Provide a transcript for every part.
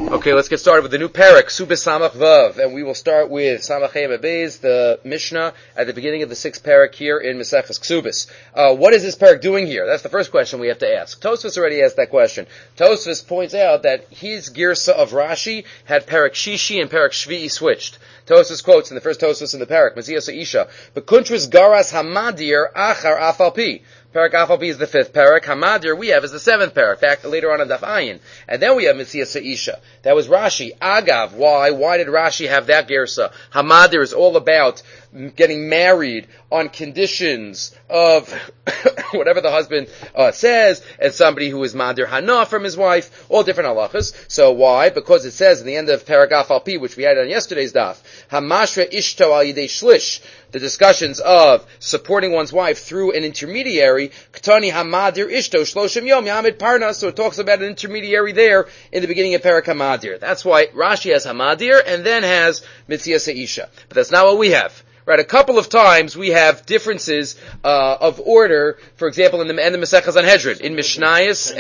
Okay, let's get started with the new parak, Subis Samach Vav, and we will start with Samach Hey Beis, the Mishnah, at the beginning of the sixth parak here in Maseches Ksubis. What is this parak doing here? That's the first question we have to ask. Tosfos already asked that question. Tosfos points out that his girsa of Rashi had parak Shishi and parak Shvi'i switched. Tosfos quotes in the first Tosfos in the parak, Mesias Isha, Bekuntris Garas Hamadir Achar Afalpi. Parak Afalpi is the fifth parak. Hamadir we have is the seventh parak. In fact, later on in Daf Ayin. And then we have Mesias Isha. That was Rashi. Agav, why? Why did Rashi have that gersa? Hamadir is all about getting married on conditions of whatever the husband says, and somebody who is Madir Hana from his wife, all different halachas. So why? Because it says in the end of Paragraph Al Pi, which we had on yesterday's daf, Hamashra Ishto Al Yidei Shlish, the discussions of supporting one's wife through an intermediary, Ktani Hamadir Ishto Shloshim Yom Yamid Parna, so it talks about an intermediary there in the beginning of Parak Hamadir. That's why Rashi has Hamadir and then has Mitzias Isha. But that's not what we have. Right, a couple of times we have differences of order. For example, in the Masechah Sanhedrin, in Mishnayos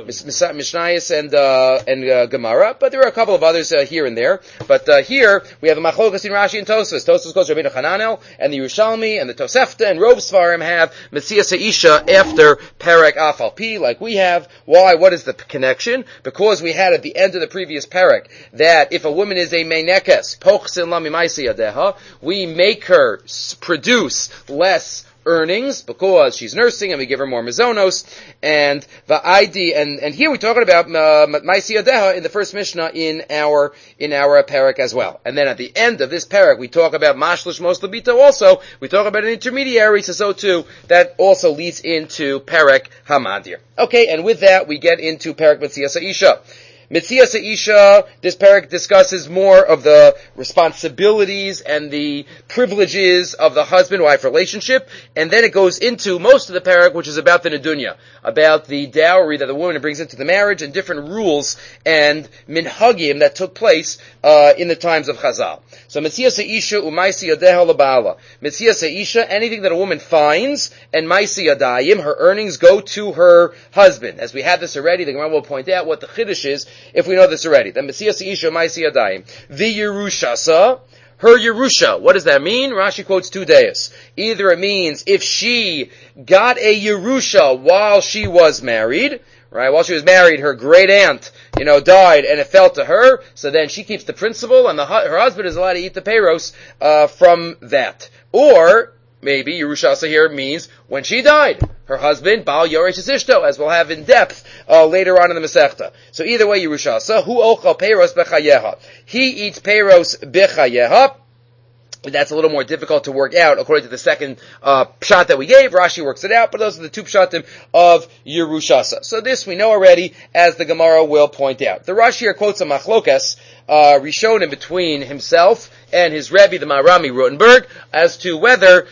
and Gemara, but there are a couple of others here and there. But here we have a Machlokas in Rashi and Tosfos. Tosfos goes to Rabbeinu Hananel, and the Yerushalmi and the Tosefta and Rov Svarim have Metzias Isha after Perek Afal Pi, like we have. Why? What is the connection? Because we had at the end of the previous Perek that if a woman is a Meinekes, Pochsin La Mimaisi Yadeha, we make her produce less earnings because she's nursing and we give her more mizonos and va'idi and here we're talking about Maisi Yadeha in the first Mishnah in our parak as well. And then at the end of this parak we talk about Mashlish Mos Labita also. We talk about an intermediary, so too that also leads into parak Hamadir. Okay, and with that we get into parak Metzias Isha. Metzias Isha, this parak discusses more of the responsibilities and the privileges of the husband-wife relationship, and then it goes into most of the parak, which is about the nedunya, about the dowry that the woman brings into the marriage, and different rules and minhagim that took place in the times of Chazal. So Metzias Isha u'maisi yadeha leba'ala. Metzias Isha, anything that a woman finds, and maisi yadayim, her earnings go to her husband. As we had this already, the Gemara will point out what the chiddush is if we know this already. Then Metzias Isha maisi yadayim. The Yerushasa, her Yerusha. What does that mean? Rashi quotes two deis. Either it means if she got a Yerusha while she was married, right? While she was married, her great aunt, died, and it fell to her. So then she keeps the principal, and her husband is allowed to eat the peiros from that. Or maybe Yerushasa here means when she died, her husband, Baal Yoresh Ishto, as we'll have in depth later on in the Masechta. So either way, Yerushasa, hu ochal peiros bechayeha. He eats peiros bechayeha. That's a little more difficult to work out according to the second pshat that we gave. Rashi works it out, but those are the two pshatim of Yerushasa. So this we know already, as the Gemara will point out. The Rashi here quotes a machlokas Rishonim between himself and his Rebbe, the Maharami Rotenberg, as to whether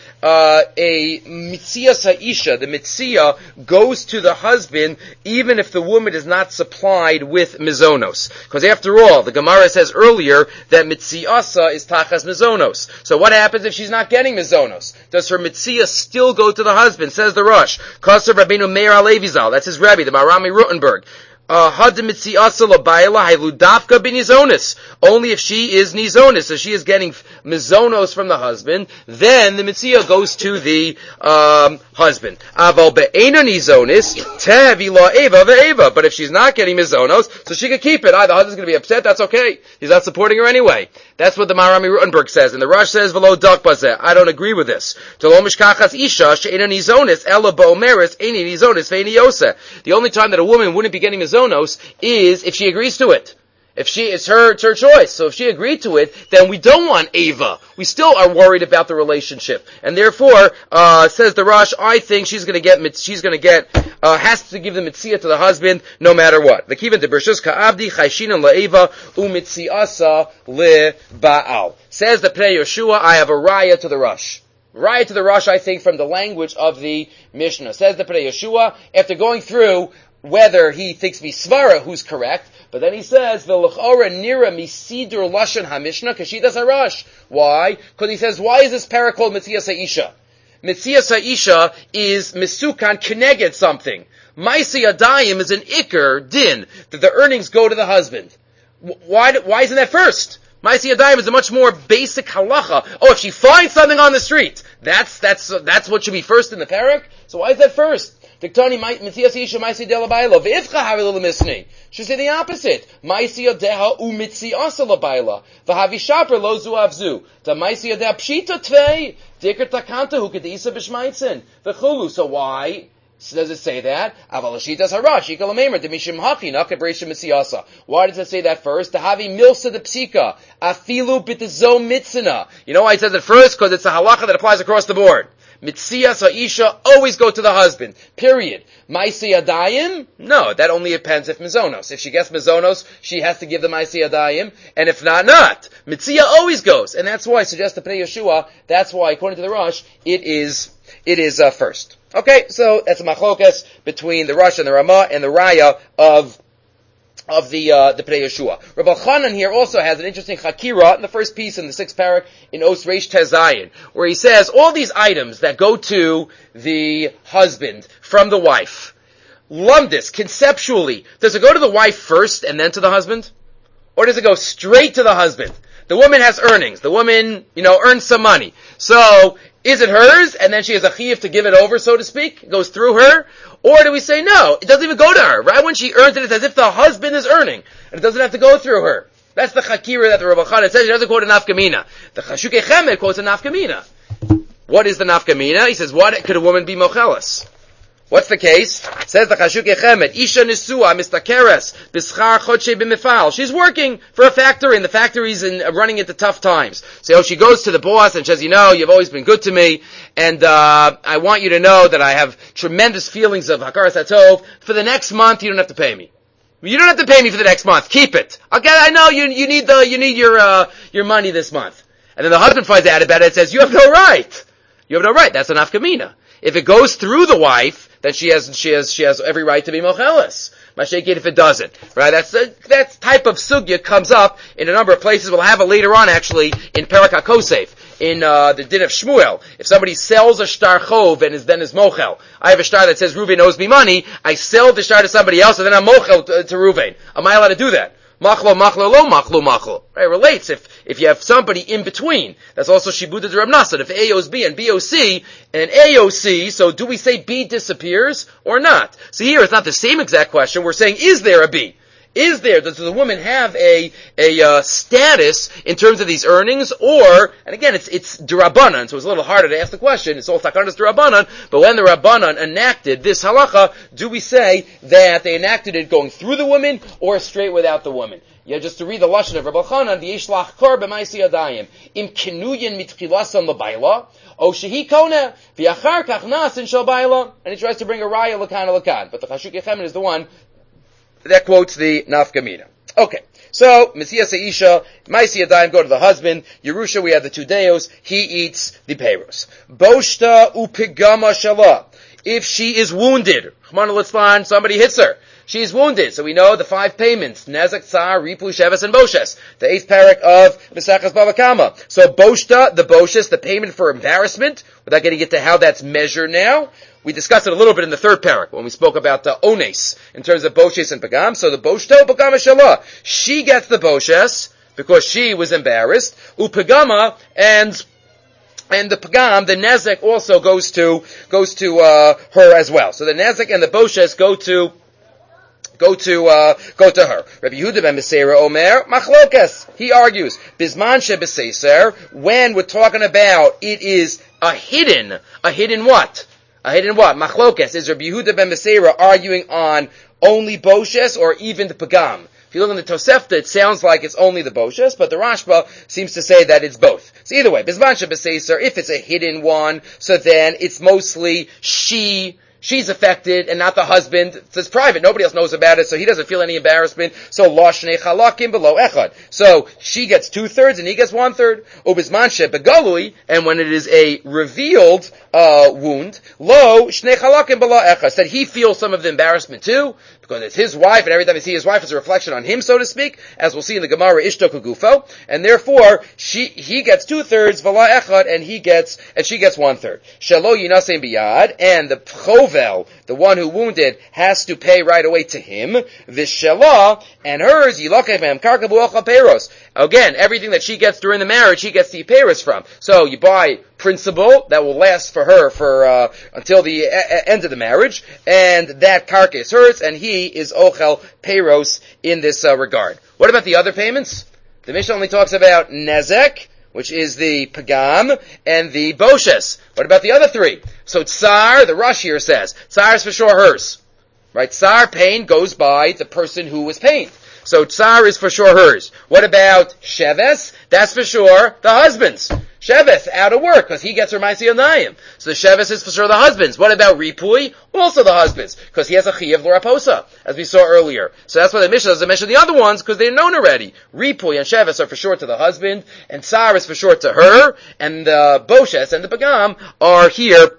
a Mitzias Ha'isha, the Mitzia, goes to the husband even if the woman is not supplied with mizonos. Because after all, the Gemara says earlier that Mitziasa is Tachas mizonos. So what happens if she's not getting mizonos? Does her Mitzia still go to the husband? Says the Rosh. Kasav Rabbeinu Meir Alevizal, that's his Rebbe, the Maharami Rotenberg. Only if she is nizonis, so she is getting mizonos from the husband, then the mitzia goes to the husband. But if she's not getting mizonos, so she can keep it. The husband's going to be upset, that's okay. He's not supporting her anyway. That's what the Maharami Rotenberg says. And the Rosh says, V'lo dak bazeh. I don't agree with this. The only time that a woman wouldn't be getting mizonos is if she agrees to it. It's her choice. So if she agreed to it, then we don't want Ava. We still are worried about the relationship. And therefore, says the Rosh, I think has to give the mitzia to the husband no matter what. The Kivan de Bershus ka'avdi chayshinan la'eva u'mitziasa le'ba'al. Says the Pnei Yeshua, I have a raya to the Rosh. Raya to the Rosh, I think, from the language of the Mishnah. Says the Pnei Yeshua, after going through whether he thinks Misvara, who's correct, but then he says, V'lechora nira misidur lashon hamishna, kashidas harash. Why? Because he says, why is this parak called Metzias Ha'isha? Metzias Ha'isha is misukan keneged something. Maisi Adayim is an ikr din, that the earnings go to the husband. Why isn't that first? Ma'aseh Yadayim is a much more basic halacha. Oh, if she finds something on the street, that's what should be first in the parak. So why is that first? Diktani Mitzias Isha Ma'aseh Yadeh Labayla V'Ivcha Havi L'Misnei. Should say the opposite. Ma'aseh Yadeha Umitziasa Labayla V'Havishaper Lo Zu Avzu. Da Ma'aseh Yadeh Pshita Tvei Diker Takanta Hu Kedisa B'Shmaitzin V'Chulu. So why does it say that? Why does it say that first? To have milsa de psika, afilu bitizo mitzina. You know why it says it first? Because it's a halacha that applies across the board. Mitzias ha'isha always go to the husband. Period. Ma'aseh Yadayim? No, that only depends if mizonos. If she gets mizonos, she has to give the Ma'aseh Yadayim, and if not, not. Mitzia always goes, and that's why I suggest to Pnei Yeshua. That's why, according to the Rosh, it is first. Okay, so that's a machlokas between the Rosh and the Ramah and the Raya of the Pnei Yeshua. Rabbi Chanan here also has an interesting chakira in the first piece in the 6th parak in Os Reish Tezayin, where he says all these items that go to the husband from the wife. Lumdis, conceptually, does it go to the wife first and then to the husband? Or does it go straight to the husband? The woman has earnings. The woman, earns some money. So, is it hers, and then she has a chiyuv to give it over, so to speak? It goes through her? Or do we say, no, it doesn't even go to her. Right when she earns it, it's as if the husband is earning. And it doesn't have to go through her. That's the chakira that the Rabbi Chanan says. He doesn't quote a nafkamina. The Chashukei Chemed quotes a nafkamina. What is the nafkamina? He says, what could a woman be mochelas? What's the case? Says the Chashukei Chemed, Isha Nisua Mistakeres Bischar Chodshei B'Mifal. She's working for a factory, and the factory's running into tough times. So she goes to the boss and says, you've always been good to me, and I want you to know that I have tremendous feelings of Hakaras HaTov. For the next month, you don't have to pay me. You don't have to pay me for the next month. Keep it. Okay, I know you need your money this month. And then the husband finds out about it and says, you have no right. You have no right. That's an nafkamina. If it goes through the wife, then she has every right to be mocheles. Mashaykin if it doesn't. Right? That type of sugya comes up in a number of places. We'll have it later on actually in Perak HaKosef, in the din of Shmuel. If somebody sells a shtar chov and then is mochel. I have a shtar that says Reuven owes me money, I sell the shtar to somebody else and then I'm mochel to Reuven. Am I allowed to do that? Machlo, machlo, lo machlo, machlo. Right, relates if you have somebody in between. That's also Shibuda de Reb Nassan. If A owes B and B owes C, and A owes C, so do we say B disappears or not? So here it's not the same exact question. We're saying, is there a B? Does the woman have a status in terms of these earnings, or, and again, it's D'Rabbanan, so it's a little harder to ask the question, it's all Takanas D'Rabbanan, but when the Rabbanan enacted this halacha, do we say that they enacted it going through the woman, or straight without the woman? Yeah, just to read the lashon of Rabbi Chanan, v'yishlach kor b'ma'aseh yadayim, im kenuyin mitchilasan l'bayla, o shehi kona, v'yachar kach nasin shel bayla, and he tries to bring a raya lakan, but the Chashukei Chemed is the one that quotes the nafkamina. Okay, so Mitzias Isha, Ma'aseh Yadayim go to the husband. Yerusha, we have the 2 deos. He eats the peiros. Boshta upigama shala. If she is wounded, somebody hits her. She is wounded, so we know the 5 payments: nezek, tsar, ripu, sheves, and boshes. The 8th parak of Mesachas Bava Kama. So boshta, the boshes, the payment for embarrassment. Without getting into how that's measured now. We discussed it a little bit in the 3rd parak when we spoke about ones in terms of boshes and pagam. So the boshto pagama shalah, she gets the boshes because she was embarrassed. Upagama and the pagam, the nezek also goes to her as well. So the nezek and the boshes go to her. Rabbi Yehuda ben Meseira Omer, machlokas. He argues, bisman shebeseser, when we're talking about it is a hidden what? A hidden what? Machlokes. Is Rabbi Yehuda ben Meseira arguing on only boshes or even the pagam? If you look in the Tosefta, it sounds like it's only the boshes, but the Rashba seems to say that it's both. So either way, bisman shebeseser, if it's a hidden one, so then it's mostly she's affected and not the husband. It's private. Nobody else knows about it, so he doesn't feel any embarrassment. So, lo shnei chalakim below echad. So, she gets 2/3 and he gets 1/3. Ubizman shebegalui, and when it is a revealed wound, lo shnei chalakim below echad. Said he feels some of the embarrassment too, because it's his wife, and every time you see his wife, it's a reflection on him, so to speak, as we'll see in the Gemara, Ishto Kugufo, and therefore, he gets 2/3, Vala Echad, and she gets 1/3. Shelo Yinasein Biyad, and the Chovel, the one who wounded, has to pay right away to him. V'shela, and hers, yilokeh mehem karka bu'ocha peiros. Again, everything that she gets during the marriage, he gets the peiros from. So you buy principal that will last for her for until the end of the marriage, and that karka is hers, and he is ochel peiros in this regard. What about the other payments? The Mishnah only talks about nezek, which is the pagam, and the boshes. What about the other three? So tsar, the Rush here says, tsar is for sure hers. Right? Tsar pain goes by the person who was pained. So tsar is for sure hers. What about sheves? That's for sure the husband's. Sheves, out of work, because he gets her Maisi Yadayim. So the Sheves is for sure the husband's. What about Ripui? Also the husband's, because he has a Chiyav L'Raposa, as we saw earlier. So that's why the Mishnah doesn't mention the other ones, because they're known already. Ripui and Sheves are for sure to the husband, and Tsar is for sure to her, and the Boshes and the Pagam are here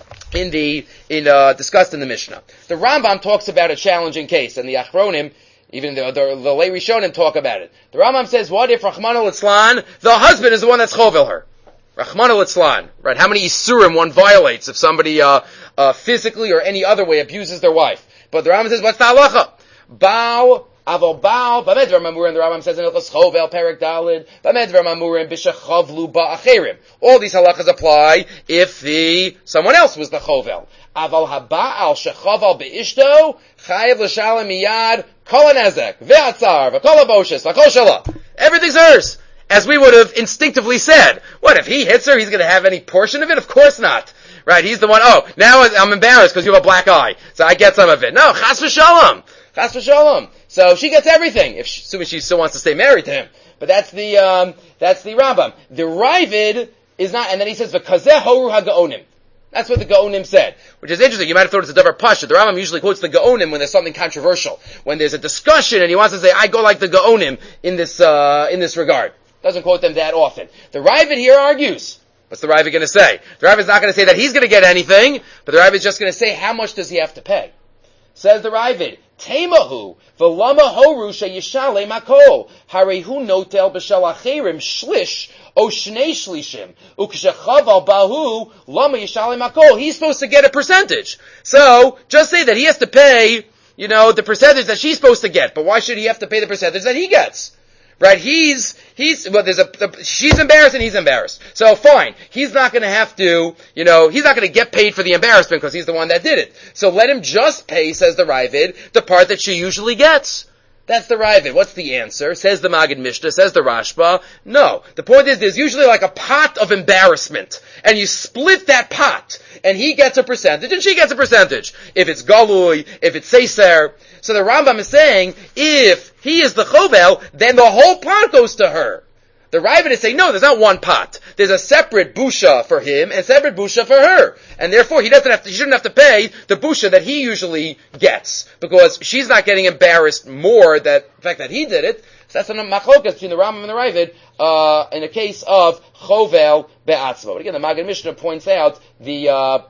discussed in the Mishnah. The Rambam talks about a challenging case, and the Achronim, even the Lei Rishonim talk about it. The Rambam says, what if Rachmana Litzlan, the husband is the one that's chovel her? Rachmana Litzlan, right? How many Isurim one violates if somebody physically or any other way abuses their wife? But the Rambam says, what's the halacha? Bao, avol bao, b'med dvar mamurim, the Rambam says in Ilchos Chovel, Perek Dalid, b'med dvar mamurim, b'shechavlu ba'acherim. All these halachas apply if someone else was the chovel. Aval haba'al shechaval be'ishto, chayev l'shalem miyad, kol hanezek, ve'atzar, v'kol haboshes, v'kol shala. Everything's hers. As we would have instinctively said. What, if he hits her, he's going to have any portion of it? Of course not. Right, he's the one, now I'm embarrassed because you have a black eye, so I get some of it. No, chas v'shalom. Chas v'shalom. So she gets everything, assuming she still wants to stay married to him. But that's the Rambam. The Ravid is not, and then he says, v'kazeh horu ha'ga'onim. That's what the Gaonim said, which is interesting. You might have thought it's a Davar Pasha. The Rambam usually quotes the Gaonim when there's something controversial. When there's a discussion and he wants to say, I go like the Gaonim in this regard. Doesn't quote them that often. The Ravid here argues. What's the Ravid going to say? The Ravid is not going to say that he's going to get anything, but the Ravid is just going to say, how much does he have to pay? Says the Ravid, Temahu, v'lama horu sheyishale makol, harehu notel b'shal acherim shlish, o shnei shlishim, uk'shechaval bahu, lama yishale makol. He's supposed to get a percentage. So, just say that he has to pay, the percentage that she's supposed to get, but why should he have to pay the percentage that he gets? Right, she's embarrassed and he's embarrassed. So fine, he's not gonna have to, he's not gonna get paid for the embarrassment because he's the one that did it. So let him just pay, says the Ravid, the part that she usually gets. That's the Ravid. What's the answer? Says the Magid Mishnah, says the Rashba. No. The point is, there's usually like a pot of embarrassment. And you split that pot. And he gets a percentage, and she gets a percentage. If it's Galui, if it's Seiser. So the Rambam is saying, if he is the Chovel, then the whole pot goes to her. The Ravid is saying, no, there's not one pot. There's a separate busha for him and a separate busha for her. And therefore, he shouldn't have to pay the busha that he usually gets. Because she's not getting embarrassed more the fact that he did it. So that's a machlokas between the Rambam and the Ravid, in a case of chovel be'atzmo. But again, the Maggid Mishnah points out the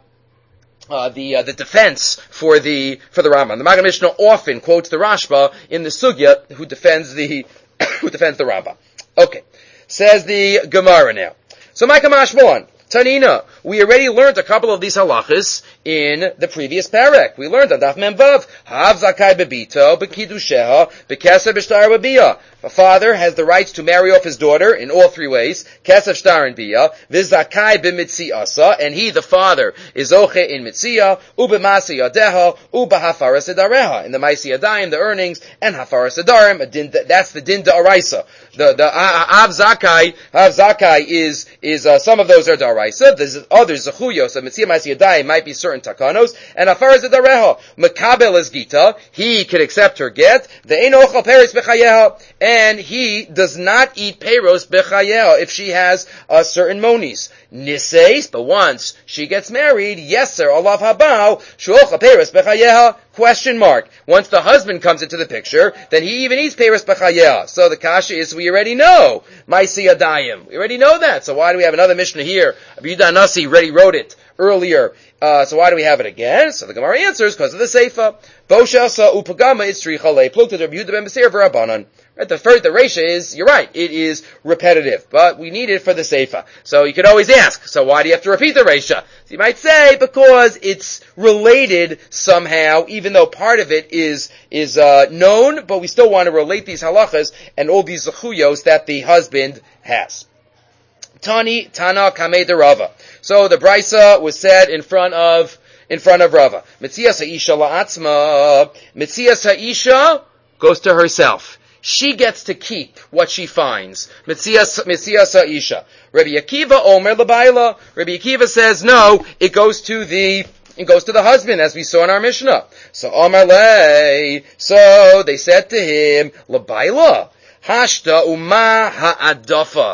defense for the Rambam. The Maggid Mishnah often quotes the Rashba in the Sugya who defends the Rambam. Okay. Says the Gemara now. So Micah Mashmon, Tanina, we already learned a couple of these halachas in the previous parak. We learned on Daf Mem Vav, Hav Zakai Bebito, Bekidusheha, Bekeser B'Shtar B'Biyah. A father has the rights to marry off his daughter in all three ways, Kesef Shtar and Biyah, Vizakai B'Mitziasa, and he, the father, is Oche in Mitziyah, Ubemasi Yadeha, Ubahafara Sedareha, in the Maisi Yadayim, the earnings, and Hafara Sedarim, that's the Din Da'araisa. The Av Zakai is some of those are Da'araisa, there's others, Zechuyos, of Mitziyah Maisi Yadayim, might be certain Takanos, and Hafara Sedareha, Makabel is Gita, he could accept her get, the Ein Ochal Peres B'Chayeha, and he does not eat peiros b'chayel if she has certain monies. Niseis, but once she gets married, yeser olav habao shuocha peiros b'chayeha? Question mark. Once the husband comes into the picture, then he even eats peiros b'chayeha. So the kasha is, we already know Maisi Yadayim. We already know that. So why do we have another Mishnah here? Rabbi Yehuda Nasi already wrote it earlier. So why do we have it again? So the Gemara answers, because of the Seifa. Boshasa upagama itzri chale plukta Rabbi Yehuda ben Basir v'Rabbanan. Right? The Reisha is, you're right, it is repetitive, but we need it for the Seifa. So you could always ask, so why do you have to repeat the Reisha? So you might say, because it's related somehow, even though part of it is known, but we still want to relate these halachas and all these zechuyos that the husband has. Tana kamei de Rava. So the brisa was said in front of Rava. Mitzias ha'isha la'atzma. Mitzias ha'isha goes to herself. She gets to keep what she finds. Mitzias ha'isha. Rabbi Akiva omer l'bayla. Rabbi Akiva says no, it goes to the husband, as we saw in our Mishnah. So omer lei. So they said to him, l'bayla. Hashta uma ha'adafa.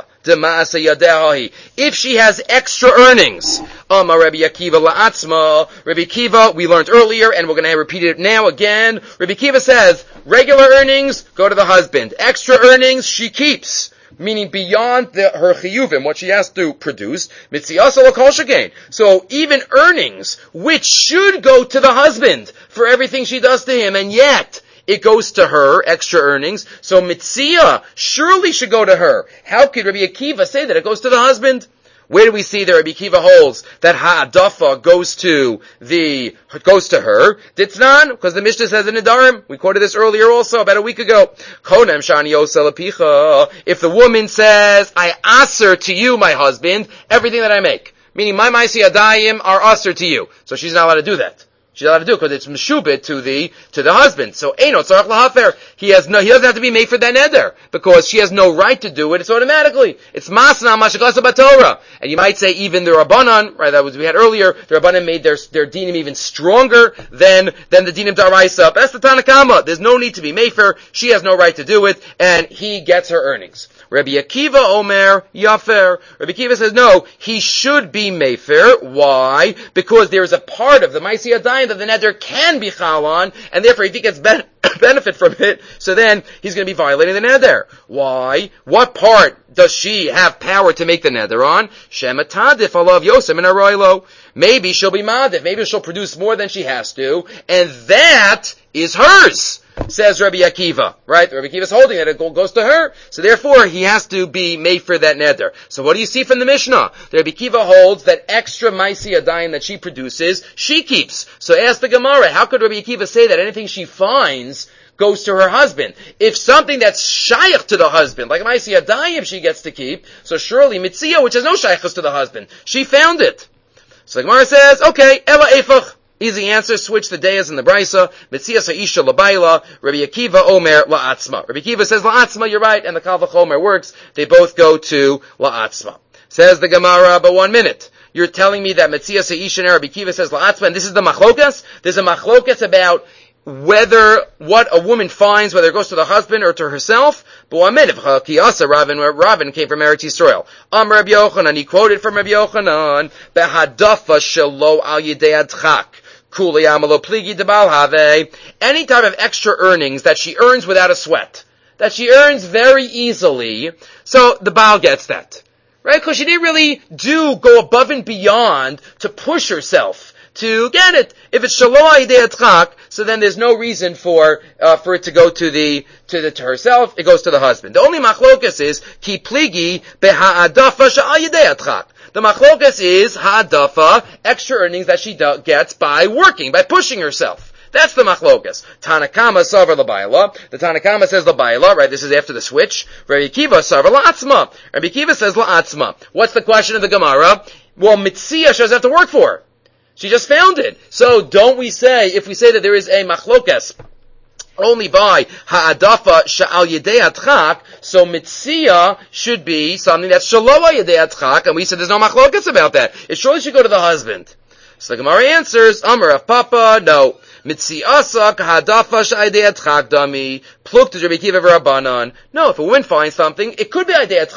If she has extra earnings, Rabbi Akiva la'atzma. Rabbi Akiva, we learned earlier, and we're going to repeat it now again. Rabbi Akiva says, regular earnings go to the husband. Extra earnings she keeps, meaning beyond her chiyuvim, what she has to produce. Mitziasa l'kol shekain. So even earnings, which should go to the husband for everything she does to him, and yet it goes to her, extra earnings. So Mitzia surely should go to her. How could Rabbi Akiva say that it goes to the husband? Where do we see that Rabbi Akiva holds that ha'adafa goes to her? Ditznan, because the Mishnah says in Nedarim. We quoted this earlier also, about a week ago. Konem shani yosel apicha. If the woman says, I aser to you, my husband, everything that I make. Meaning my ma'aseh yadayim are aser to you. So she's not allowed to do that. She's allowed to do it because it's meshubit to the husband. So eino tzarach lahafer. He doesn't have to be made for that neder because she has no right to do it. It's automatically. It's masna mashakasa b'Torah. And you might say even the Rabbanan, right? That was we had earlier. The Rabbanan made their dinim even stronger than the dinim d'Oraisa. That's the Tanakama. There's no need to be mefer. She has no right to do it, and he gets her earnings. Rabbi Akiva Omer Yafer. Rabbi Akiva says no, he should be mefer. Why? Because there is a part of the ma'aseh yadayim that the neder can be chal on, and therefore if he gets benefit from it, so then he's going to be violating the neder. Why? What part does she have power to make the neder on? Shema tadif alav yosem in aroilo. Maybe she'll be madif. Maybe she'll produce more than she has to, and that is hers. Says Rabbi Akiva, right? Rabbi Akiva is holding it. It goes to her. So therefore, he has to be made for that neder. So what do you see from the Mishnah? The Rabbi Akiva holds that extra ma'aseh yadayim that she produces, she keeps. So ask the Gemara, how could Rabbi Akiva say that anything she finds goes to her husband? If something that's shaykh to the husband, like ma'aseh yadayim she gets to keep, so surely mitzia, which has no shaykhus to the husband, she found it. So the Gemara says, okay, ela efach. Easy answer, switch the dayas in the brisa. Mitzias ha'isha l'bayla, Rabbi Akiva omer la'atzma. Rabbi Akiva says la'atzma, you're right, and the Kal V'chomer works. They both go to la'atzma. Says the Gemara, but 1 minute. You're telling me that Mitzias ha'isha and Rabbi Akiva says la'atzma, and this is the machlokas? There's a machlokas about what a woman finds, whether it goes to the husband or to herself. But 1 minute, Ravin came from Eretz Yisrael. Rabbi Yochanan, he quoted from Rabbi Yochanan, Behadafa shelo al yidei adchak. Any type of extra earnings that she earns without a sweat, that she earns very easily, so the Baal gets that. Right? Because she didn't really go above and beyond to push herself to get it. If it's shelo idei atchak, so then there's no reason for it to go to herself. It goes to the husband. The only machlokas is ki pligi beha'adafa sha'al yidei atchak. The machlokas is ha'adafa, extra earnings that she gets by working, by pushing herself. That's the machlokas. Tanakama savar l'bayla. The Tanakama says l'bayla, right? This is after the switch. Rabbi Akiva savar la'atzma. Rabbi Akiva says la'atzma. What's the question of the Gemara? Well, mitzia she doesn't have to work for. She just found it. So don't we say, if we say that there is a machlokas only by ha'adafa sha'al yedei atchak, so mitzia should be something that's shelo yedei atchak, and we said there's no machlokas about that. It surely should go to the husband. So the Gemara answers, Amar of Papa, no. Mitziasa ha'adafa sha'al yedei atchak dami, pluk to Rabbi Akiva v'Rabbanan. No, if a woman finds something, it could be yedei atchak.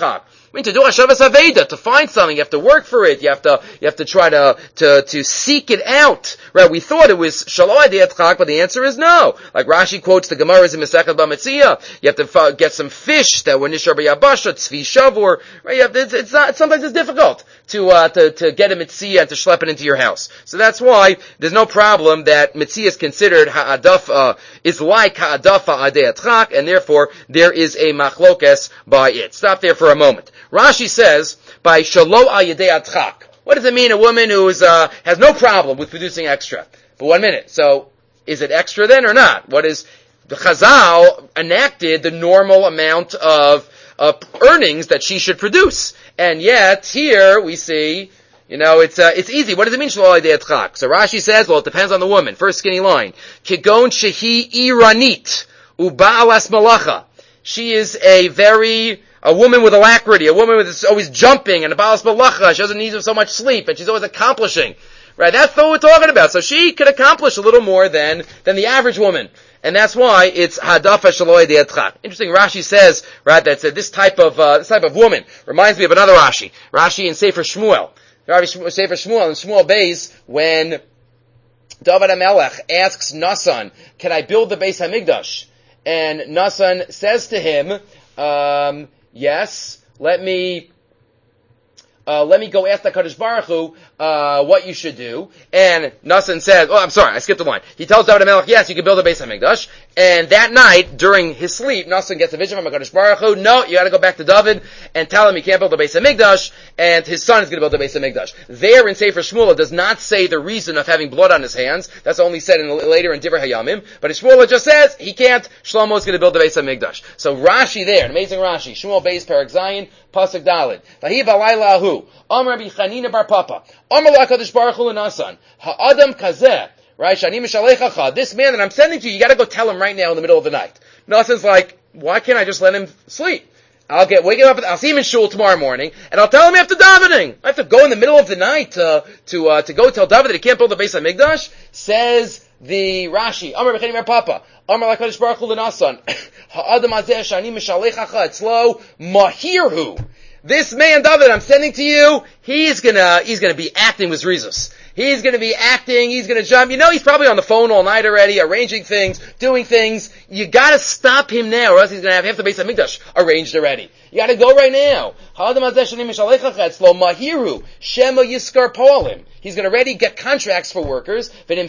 I mean, to do Hashavas Aveda, to find something, you have to work for it. You have to try to seek it out. Right? We thought it was Shaloi De'atchak, but the answer is no. Like Rashi quotes the Gemaras in Masechet B'Metzia. You have to get some fish that were Nishar B'Yabasha, Tzvi Shavur. Right? Sometimes it's difficult to get a Metzia and to schlep it into your house. So that's why there's no problem that Metzia is considered Ha'adafa, is like Ha'adafa Ade'atchak, and therefore there is a machlokes by it. Stop there for a moment. Rashi says, by Shalo Al Yedei Atchak. What does it mean, a woman who has no problem with producing extra? But 1 minute. So, is it extra then or not? What is, the Chazal enacted the normal amount of earnings that she should produce. And yet, here we see, it's easy. What does it mean, Shalo Al Yedei Atchak? So Rashi says, well, it depends on the woman. First skinny line. Kigon shehi iranit, uba'alas malacha. She is a woman with alacrity, a woman who's always jumping, and a balas malacha. She doesn't need so much sleep, and she's always accomplishing. Right? That's what we're talking about. So she could accomplish a little more than the average woman. And that's why it's hadafa shaloi de'atchak. Interesting, Rashi says, right, that this type of woman reminds me of another Rashi. Rashi in Sefer Shmuel. Sefer Shmuel, in Shmuel Beis, when David HaMelech asks Nasan, can I build the Beis HaMikdash? And Nasan says to him, yes, let me go ask the Kadosh Baruch Hu, what you should do. And Nasan says, I'm sorry, I skipped a line. He tells David HaMelech, yes, you can build a Beis HaMikdash. And that night, during his sleep, Nasan gets a vision from Kadosh Baruch Hu. No, you gotta go back to David and tell him he can't build a Beis HaMikdash, and his son is gonna build a Beis HaMikdash. There in Sefer Shmuel, it does not say the reason of having blood on his hands. That's only said later in Divrei Hayamim. But in Shmuel, it just says, he can't, Shlomo is gonna build the Beis HaMikdash. So Rashi there, an amazing Rashi, Shmuel Beis Perek Zayin, Pasuk Daled. Vahi v'alayla hu. Amar Rabbi Chanina bar Papa. Amar LaKadosh Baruch Hu l'Nasan. Ha'adam kazeh. Right? Shani mishalechacha. This man that I'm sending to you, you gotta go tell him right now in the middle of the night. Nasan's like, why can't I just let him sleep? Wake him up, I'll see him in shul tomorrow morning, and I'll tell him after davening. I have to go in the middle of the night, to go tell David that he can't build the Beis HaMikdash? Says the Rashi. Amar Rabbi Chanina bar Papa. Amar LaKadosh Baruch Hu l'Nasan. Ha'adam hazeh shani mishalechacha etzlo mahirhu. This man, David, I'm sending to you, he's gonna be acting with Zrizus. He's gonna be acting, he's gonna jump. He's probably on the phone all night already, arranging things, doing things. You gotta stop him now, or else he's gonna have half the Beis HaMikdash arranged already. You gotta go right now. He's gonna already get contracts for workers. You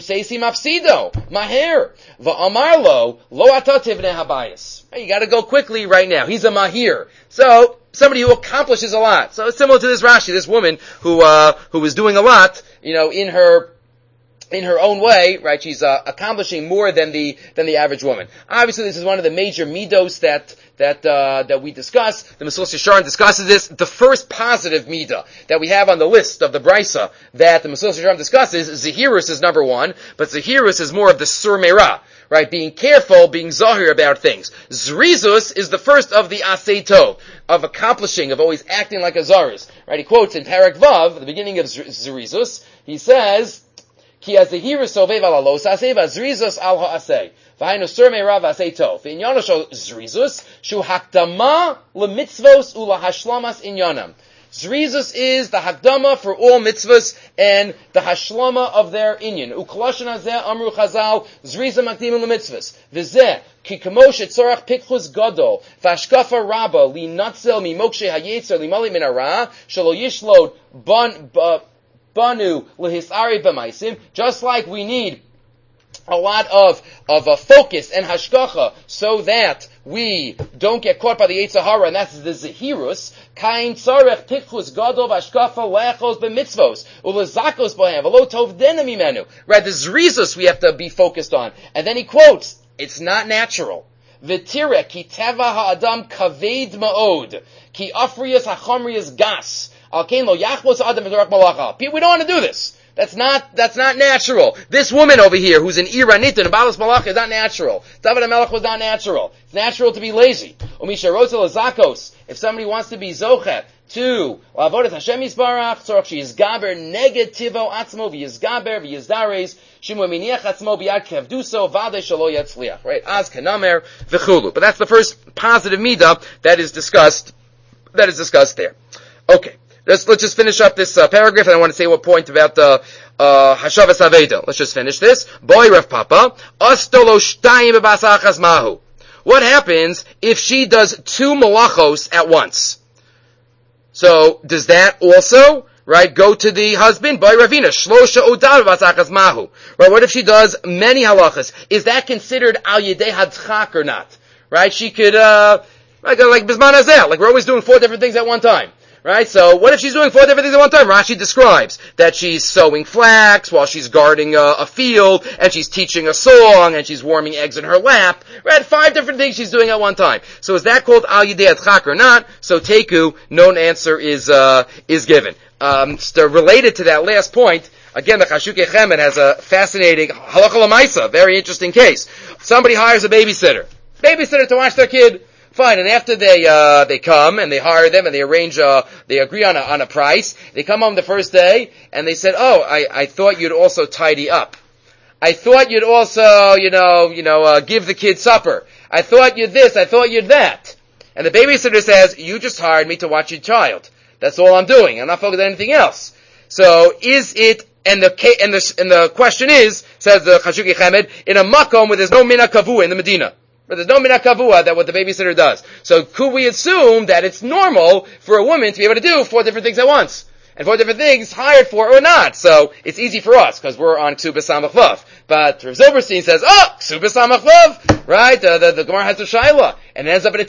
gotta go quickly right now. He's a mahir. So, somebody who accomplishes a lot. So it's similar to this Rashi, this woman who was doing a lot, in her own way, right? She's accomplishing more than the average woman. Obviously, this is one of the major midos that we discuss. The Mesillas Yesharim discusses this. The first positive midah that we have on the list of the Brisa that the Mesillas Yesharim discusses, Zahirus is number one, but Zahirus is more of the Sur Meirah. Right, being careful, being zahir about things. Zrizus is the first of the asay tov, of accomplishing, of always acting like a zaris. Right, he quotes in Perek Vav, at the beginning of Zrizus, he says, Ki azahirus sovev ala lo saseh, v'azrizus al ha'aseh. V'hainu sur me'ra v'asay tov. V'inyono shel Zrizus, shu hakdama lemitzvos ulahashlamas inyanam. Zrizus is the hakdama for all mitzvahs and the hashlama of their inyan. Ukloshen hazeh amru chazal, zriza makdim l'mitzvahs. V'zeh, ki kamosh etzorach pikchus gadol, v'ashkafa rabba, li natzel mi mokshe hayetzer, li mali min hara, shelo yishlod banu lehisari b'maisim, just like we need a lot of focus and hashgacha so that we don't get caught by the Yetzer Hara, and that's the Zahirus. Kain tzarech tikchus gadol v'ashkafa le'echos b'mitzvos u'lezakos b'hem v'lo tov dena mimenu. Right, the Zrizus we have to be focused on. And then he quotes, it's not natural. V'tireh ki teva ha'adam kaved ma'od ki afriyas ha'chomriyas gas al kein lo yachmos adam v'dorak malacha. We don't want to do this. That's not natural. This woman over here, who's an Iranit and a Balas Malach, is not natural. David HaMelech was not natural. It's natural to be lazy. Umisha Rosa Lazakos, if somebody wants to be Zochet, to Lavodat Hashem Yisbarach, Tzorach Sheyizgaber, Negativo Atzmo, V'yizgaber, V'yizdares, Shimu Miniach Atzmo, B'yad Kevduso, Vade Shalo Yatzliach. Right? Az Kanamer, V'chulu. But that's the first positive midah that is discussed that is discussed there. Okay. Let's just finish up this paragraph, and I want to say what point about Hashavas Aveda. Let's just finish this. Boy Rav Papa, Astolo Shtayim B'Basachas Mahu. What happens if she does 2 malachos at once? So, does that also, right, go to the husband? Boy Ravina, Shlosha Odal B'Basachas Mahu. Right, what if she does many halachas? Is that considered Al Yedei Hadchak or not? Right, she could, like Bisman Hazel, like we're always doing 4 different things at one time. Right, so what if she's doing 4 different things at one time? Rashi describes that she's sowing flax while she's guarding a field, and she's teaching a song, and she's warming eggs in her lap. Right, 5 different things she's doing at one time. So is that called Al Yidei Adchak or not? So Teku, no answer is given. So related to that last point, again, the Chashukei Chemed has a fascinating halacha l'maisa, very interesting case. Somebody hires a babysitter to watch their kid. Fine, and after they come and they hire them and they arrange they agree on a price. They come home the first day and they said, "Oh, I thought you'd also tidy up. I thought you'd also, give the kid supper. I thought you'd this. I thought you'd that." And the babysitter says, "You just hired me to watch your child. That's all I'm doing. I'm not focused on anything else." So is it? And the question is, says the Chashukei Chemed, in a makom where there's no mina kavua in the Medina. But there's no mina kavua that what the babysitter does. So could we assume that it's normal for a woman to be able to do 4 different things at once? And 4 different things hired for or not. So it's easy for us because we're on Ksubas Samach Vav. But Rav Zilberstein says, Ksubas Samach Vav, right? The Gemara has a shaila and it ends up in a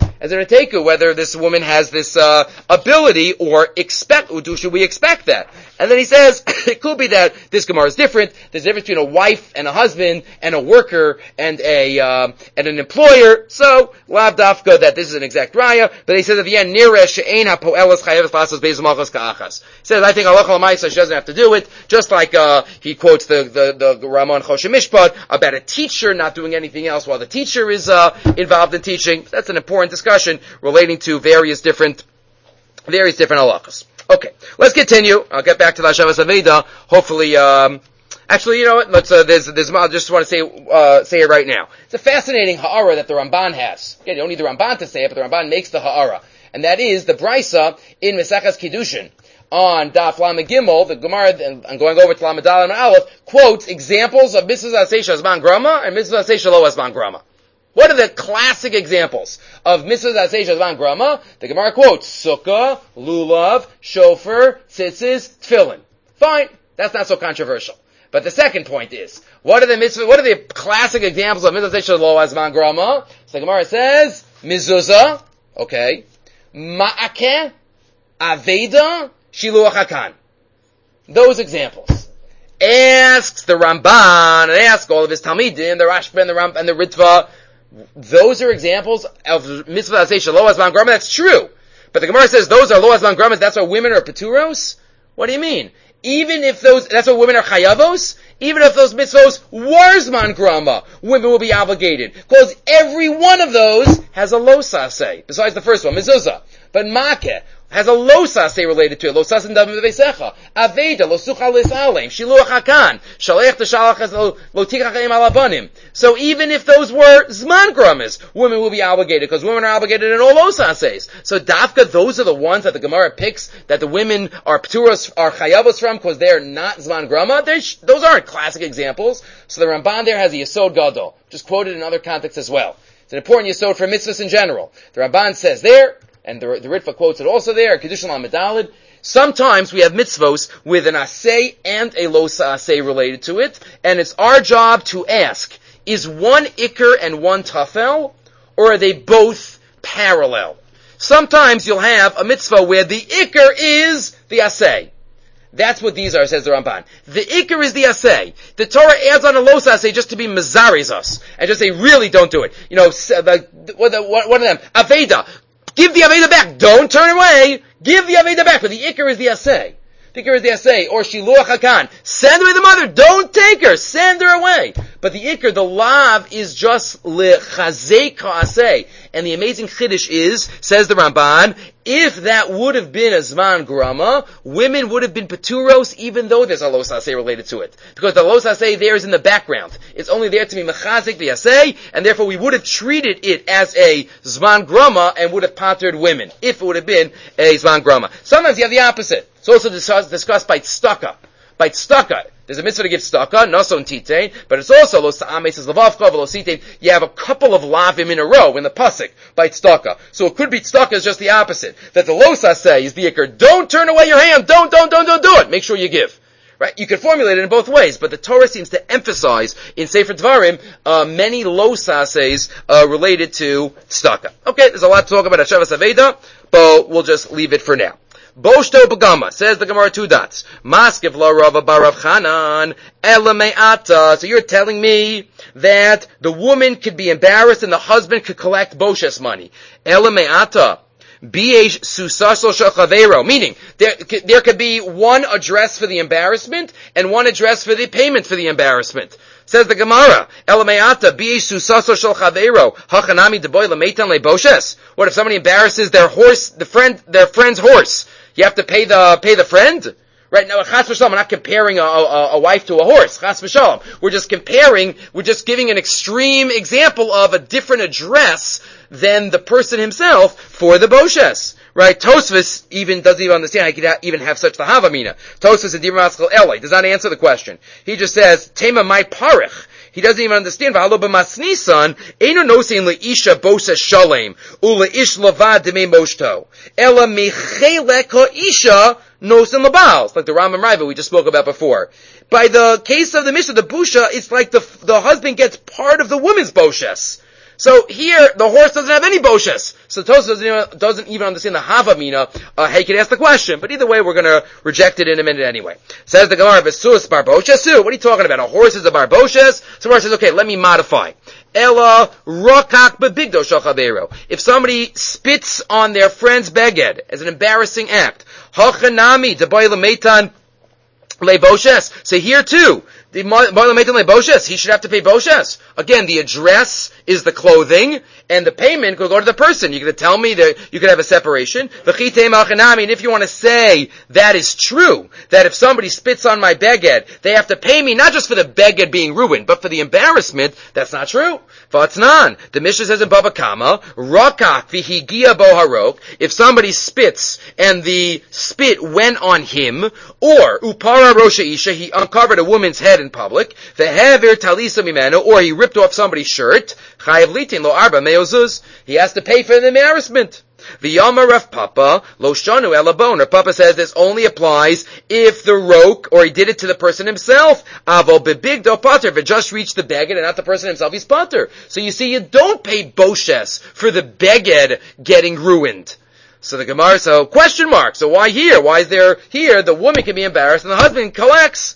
teku. Whether this woman has this ability or should we expect that? And then he says, it could be that this Gemara is different. There's a difference between a wife and a husband and a worker and an employer. So, lav dafka that this is an exact raya. But he says at the end, Nireh she'ein ha'po'elas chayeves lasas beis malchus ka'achas. He says, I think halacha l'maisa, she doesn't have to do it. Just like, he quotes the Ramon Choshen Mishpat about a teacher not doing anything else while the teacher is, involved in teaching. That's an important discussion relating to various different halachas. Okay, let's continue. I'll get back to the Hashavas Aveda. Hopefully, actually, you know what? Let's. I just want to say it right now. It's a fascinating ha'ara that the Ramban has. Again, you don't need the Ramban to say it, but the Ramban makes the ha'ara, and that is the brisa in Mesachas Kiddushin on Daf Lamed Gimel. The Gemara, and going over to Lamed Daled and Aleph, quotes examples of Mitzvah Aseh Shazman Grama and Mitzvah Aseh Shelo Azman Grama. What are the classic examples of Mitzvah Aseh Shazman Grama? The Gemara quotes Sukkah, Lulav, Shofar, Tzitzis, Tefillin. Fine, that's not so controversial. But the second point is, what are the classic examples of Mitzvah Aseh Shelo Azman Grama? So the Gemara says Mezuzah, okay, Ma'akeh, Aveda, Shiluach HaKan. Those examples. Asks the Ramban, and asks all of his Talmidim, the Rashba and the Ram and the Ritva. Those are examples of Mitzvah Aseh Shelo Azman Grama. That's true. But the Gemara says those are Lo Azman Gramas, that's why women are Peturos? What do you mean? Even if that's why women are Chayavos? Even if those mitzvos were Zman Grama, women will be obligated. Because every one of those has a Lo Saseh, besides the first one, Mezuzah. But Makeh has a Lo Saseh related to it. Lo Saseh Davim V'Veisecha. Aveda, Lo Sucha L'Salem. Shiluach HaKan. Shalech T'Shalach as Lo Tikach Ha'im Alabanim. So even if those were Zman Gramas, women will be obligated, because women are obligated in all Lo Sasehs. So Dafka, those are the ones that the Gemara picks, that the women are Pturos, are Chayavos from, because they're not Zman Grama. Those aren't classic examples. So the Ramban there has a Yesod Gadol, just quoted in other contexts as well. It's an important Yesod for mitzvahs in general. The Ramban says there, and the Ritva quotes it also there, Kiddushin Lamed Daled, sometimes we have mitzvos with an aseh and a lo aseh related to it, and it's our job to ask, is one ikr and one tafel, or are they both parallel? Sometimes you'll have a mitzvah where the ikr is the aseh. That's what these are, says the Ramban. The ikr is the aseh. The Torah adds on a lo aseh just to be mezaris us, and just say, really don't do it. You know, one of them, Aveda. Give the Aveda back. Don't turn away. Give the Aveda back. But the Iker is the Aseh. The Iker is the Aseh. Or Shiluach HaKan. Send away the mother. Don't take her. Send her away. But the Iker, the Lav, is just Lechazek HaAseh. And the amazing Chiddush is, says the Ramban, If that would have been a Zman Grama, women would have been Peturos even though there's a Lo Saseh related to it. Because the Lo Saseh there is in the background. It's only there to be Mechazik the Aseh, and therefore we would have treated it as a Zman Grama and would have pattered women, if it would have been a Zman Grama. Sometimes you have the opposite. It's also discussed by Tzedakah. By tzedakah, there's a mitzvah to give tzedakah, nason titein, but it's also lo sa'ames is lavavcha v'lo sitein. You have a couple of lavim in a row in the pasuk by tzedakah. So it could be tzedakah is just the opposite. That the lo saseh is the ikar. Don't turn away your hand. Don't do it. Make sure you give. Right? You can formulate it in both ways, but the Torah seems to emphasize in Sefer Dvarim many lo sases related to tzedakah. Okay, there's a lot to talk about at Shavas Aveda, but we'll just leave it for now. Boshto Bagama, says the Gemara 2 dots. Maskiv la Rava Barav Chanan, Ela Me'ata. So you're telling me that the woman could be embarrassed and the husband could collect Boshes money. Ela Me'ata. B'yesh susaso shachavero. Meaning, there could be one address for the embarrassment and one address for the payment for the embarrassment. Says the Gemara, Ela Me'ata, b'yesh susaso shachavero. Hachanami deboy lameitan leboshes. What if somebody embarrasses their horse, their friend's horse? You have to pay the friend? Right now, chas v'shalom, I'm not comparing a wife to a horse. Chas v'shalom. We're just giving an extreme example of a different address than the person himself for the boshes. Right? Tosfos doesn't even understand how he could even have such the havamina. Tosfos and Dibur Maskal Eloi does not answer the question. He just says, Tema mai parich. He doesn't even understand. V'halo b'masnisan, eino nosein le'isha bosa shalem, u'le'ish lavad demei moshto, ela mechelek ha'isha nosein l'baal. It's like the Rambam Raiva we just spoke about before. By the case of the Mishnah, the busha, it's like the husband gets part of the woman's boshes. So here, the horse doesn't have any boshes. So Tosfos doesn't even understand the havamina. He can ask the question, but either way, we're gonna reject it in a minute anyway. Says the Gemara, Vesus bar boshesu. What are you talking about? A horse is a bar boshes? So Gemara says, okay, let me modify. Ella rokak bebigdo shachavero. If somebody spits on their friend's beged as an embarrassing act, hachanami deboy lameitan leboshes. So here too, he should have to pay boshes. Again, the address is the clothing, and the payment could go to the person. You're going to tell me that you could have a separation. And if you want to say that is true, that if somebody spits on my beged, they have to pay me not just for the beged being ruined, but for the embarrassment, that's not true. Vatnan. The Mishnah says in Baba Kama, Rakak vihigia boharok, if somebody spits and the spit went on him, or upara rosha isha, he uncovered a woman's head in public, vehever talisa mimeno, or he ripped off somebody's shirt, chayav litin lo arba meozuz, he has to pay for the embarrassment. V'yama Rav Papa lo shanu elabon. Rav Papa says this only applies if the roke, or he did it to the person himself. Avo bebigdo pater. If it just reached the beged and not the person himself, he's pater. So you see, you don't pay boshes for the beged getting ruined. So the Gemara, question mark. So why here? Why is there here the woman can be embarrassed and the husband collects?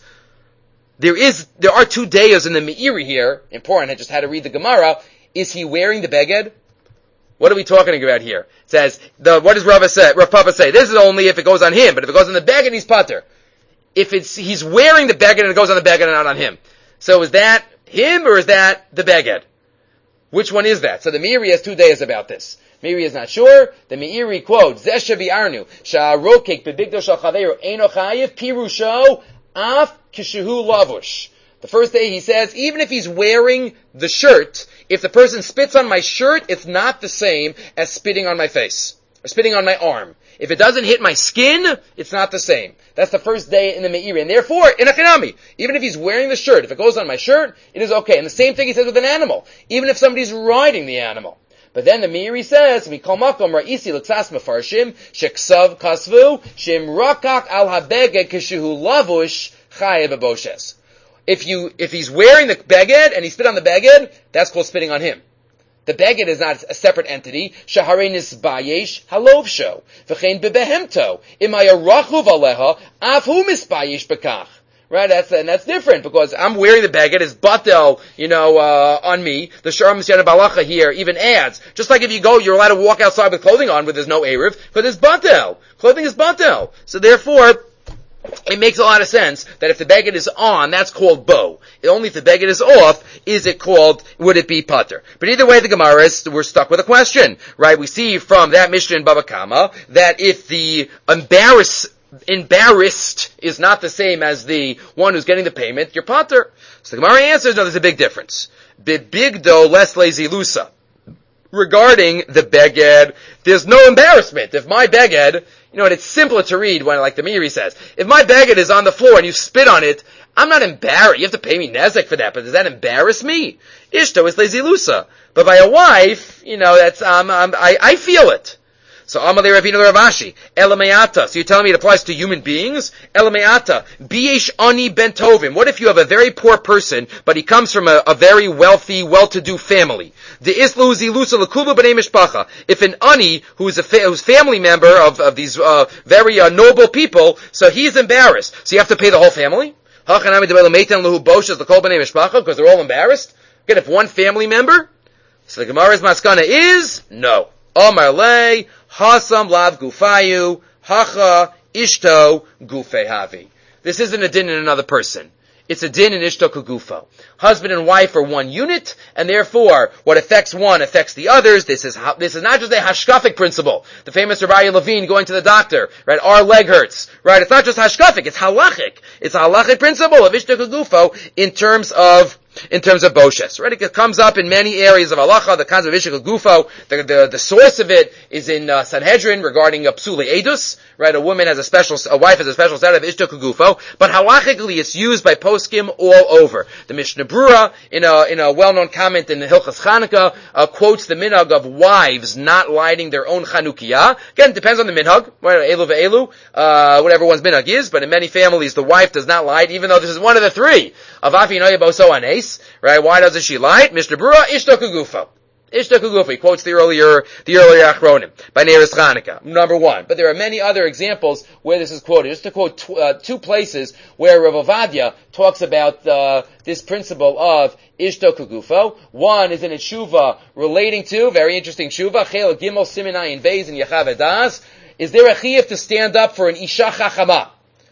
There are 2 dayas in the Meiri here. Important. I just had to read the Gemara. Is he wearing the beged? What are we talking about here? It says, what does Rav Papa say? This is only if it goes on him, but if it goes on the beged, he's pater. If he's wearing the beged and it goes on the beged and not on him. So is that him or is that the beged? Which one is that? So the Meiri has 2 days about this. Meiri is not sure. The Meiri quotes, Zesha v'arnu, sha'arokek bebigdo shal chaveru eino chayiv pirusho af kishehu lavush. The first day he says, even if he's wearing the shirt, if the person spits on my shirt, it's not the same as spitting on my face, or spitting on my arm. If it doesn't hit my skin, it's not the same. That's the first day in the Meiri. And therefore, in a Chinami, even if he's wearing the shirt, if it goes on my shirt, it is okay. And the same thing he says with an animal, even if somebody's riding the animal. But then the Meiri says, "Mikol makom ra'isi l'ksas mefarshim sheksav kasvu shem rakak al habeged kishehu lavush chayev boshes." If he's wearing the beged and he spit on the beged, that's called spitting on him. The beged is not a separate entity. Shaharei nisbayesh halovsho v'chein bebehemto imaya rachuv aleha afu misbayesh bekach. Right, that's different, because I'm wearing the beged, it's batel, on me. The Shar Misyan Balacha here even adds, just like if you're allowed to walk outside with clothing on, but there's no Erev, because it's batel. Clothing is batel. So therefore, it makes a lot of sense that if the beged is on, that's called bo. Only if the beged is off, would it be pater. But either way, the Gemara we're stuck with a question, right? We see from that Mishnah in Baba Kama that if the embarrassed is not the same as the one who's getting the payment, you're pater. So the Gemara answers, no, there's a big difference. Bibigdo less lazy lusa. Regarding the beged, there's no embarrassment. If my beged, it's simpler to read when, like the Meiri says, if my beged is on the floor and you spit on it, I'm not embarrassed. You have to pay me nezek for that, but does that embarrass me? Ishto is lazy lusa. But by a wife, I feel it. So Amalei Ravina Ravashi, Elameata. So you're telling me it applies to human beings? Elameata. Biesh ani ben tovim. What if you have a very poor person, but he comes from a very wealthy, well-to-do family? The islu zilusa lekuba b'nei mishpacha. If an ani who's family member of these very noble people, so he's embarrassed. So you have to pay the whole family? Because they're all embarrassed? Again, if one family member? So the Gemara's maskana is no. Omar lei, hasam lav gufayu, hacha ishto gufehavi. This isn't a din in another person. It's a din in ishto kugufo. Husband and wife are one unit, and therefore, what affects one affects the others. This is not just a hashkafic principle. The famous Rabbi Levine going to the doctor, right? Our leg hurts, right? It's not just hashkafic, it's halachic. It's a halachic principle of ishto kugufo in terms of Boshes, right? It comes up in many areas of halacha, the concept of Ishak Gufo. The source of it is in Sanhedrin regarding Psuli Edus, right? A wife has a special set of Ishak Gufo, but halachically it's used by poskim all over. The Mishnah Brura, in a well-known comment in the Hilchas Chanukah, quotes the minhag of wives not lighting their own Chanukiyah. Again, it depends on the minhag, right? Elu ve'elu, whatever one's minhag is, but in many families the wife does not light, even though this is one of the three. Avafi noya boso anes. Right? Why doesn't she light? Mr. Brura, Ishto Kugufo. Ishto Kugufo. He quotes the earlier Achronim by Neris Chanukah. Number one. But there are many other examples where this is quoted. Just to quote two places where Rav Ovadia talks about this principle of Ishto Kugufo. One is in a tshuva relating to, very interesting tshuva, Chel Gimel Simenayin Beis in Yechav Edas. Is there a chiyuv to stand up for an Isha Chachama?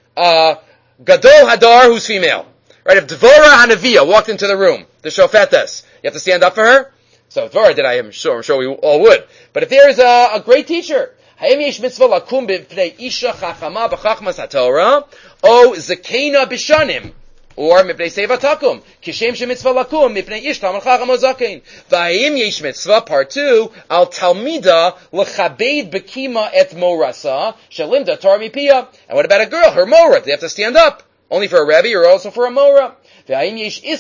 Gadol Hadar, who's female. Right, if Dvorah Hanaviyah walked into the room, the Shofetes, you have to stand up for her? So Dvorah did, I'm sure we all would. But if there is a great teacher, Hayem yesh mitzvah lakum b'pnei isha chachama b'chachmas haTorah, o zakena b'shanim, or mipnei seva takum, kishem shemitzvah lakum mipnei ish tamal chacham o zakein. V'hayem yesh mitzvah, part 2, al talmida l'chabed b'kima et morasa, shalimda Torah mipiyah. And what about a girl, her mora? They have to stand up. Only for a Rebbe or also for a Mora? And is there an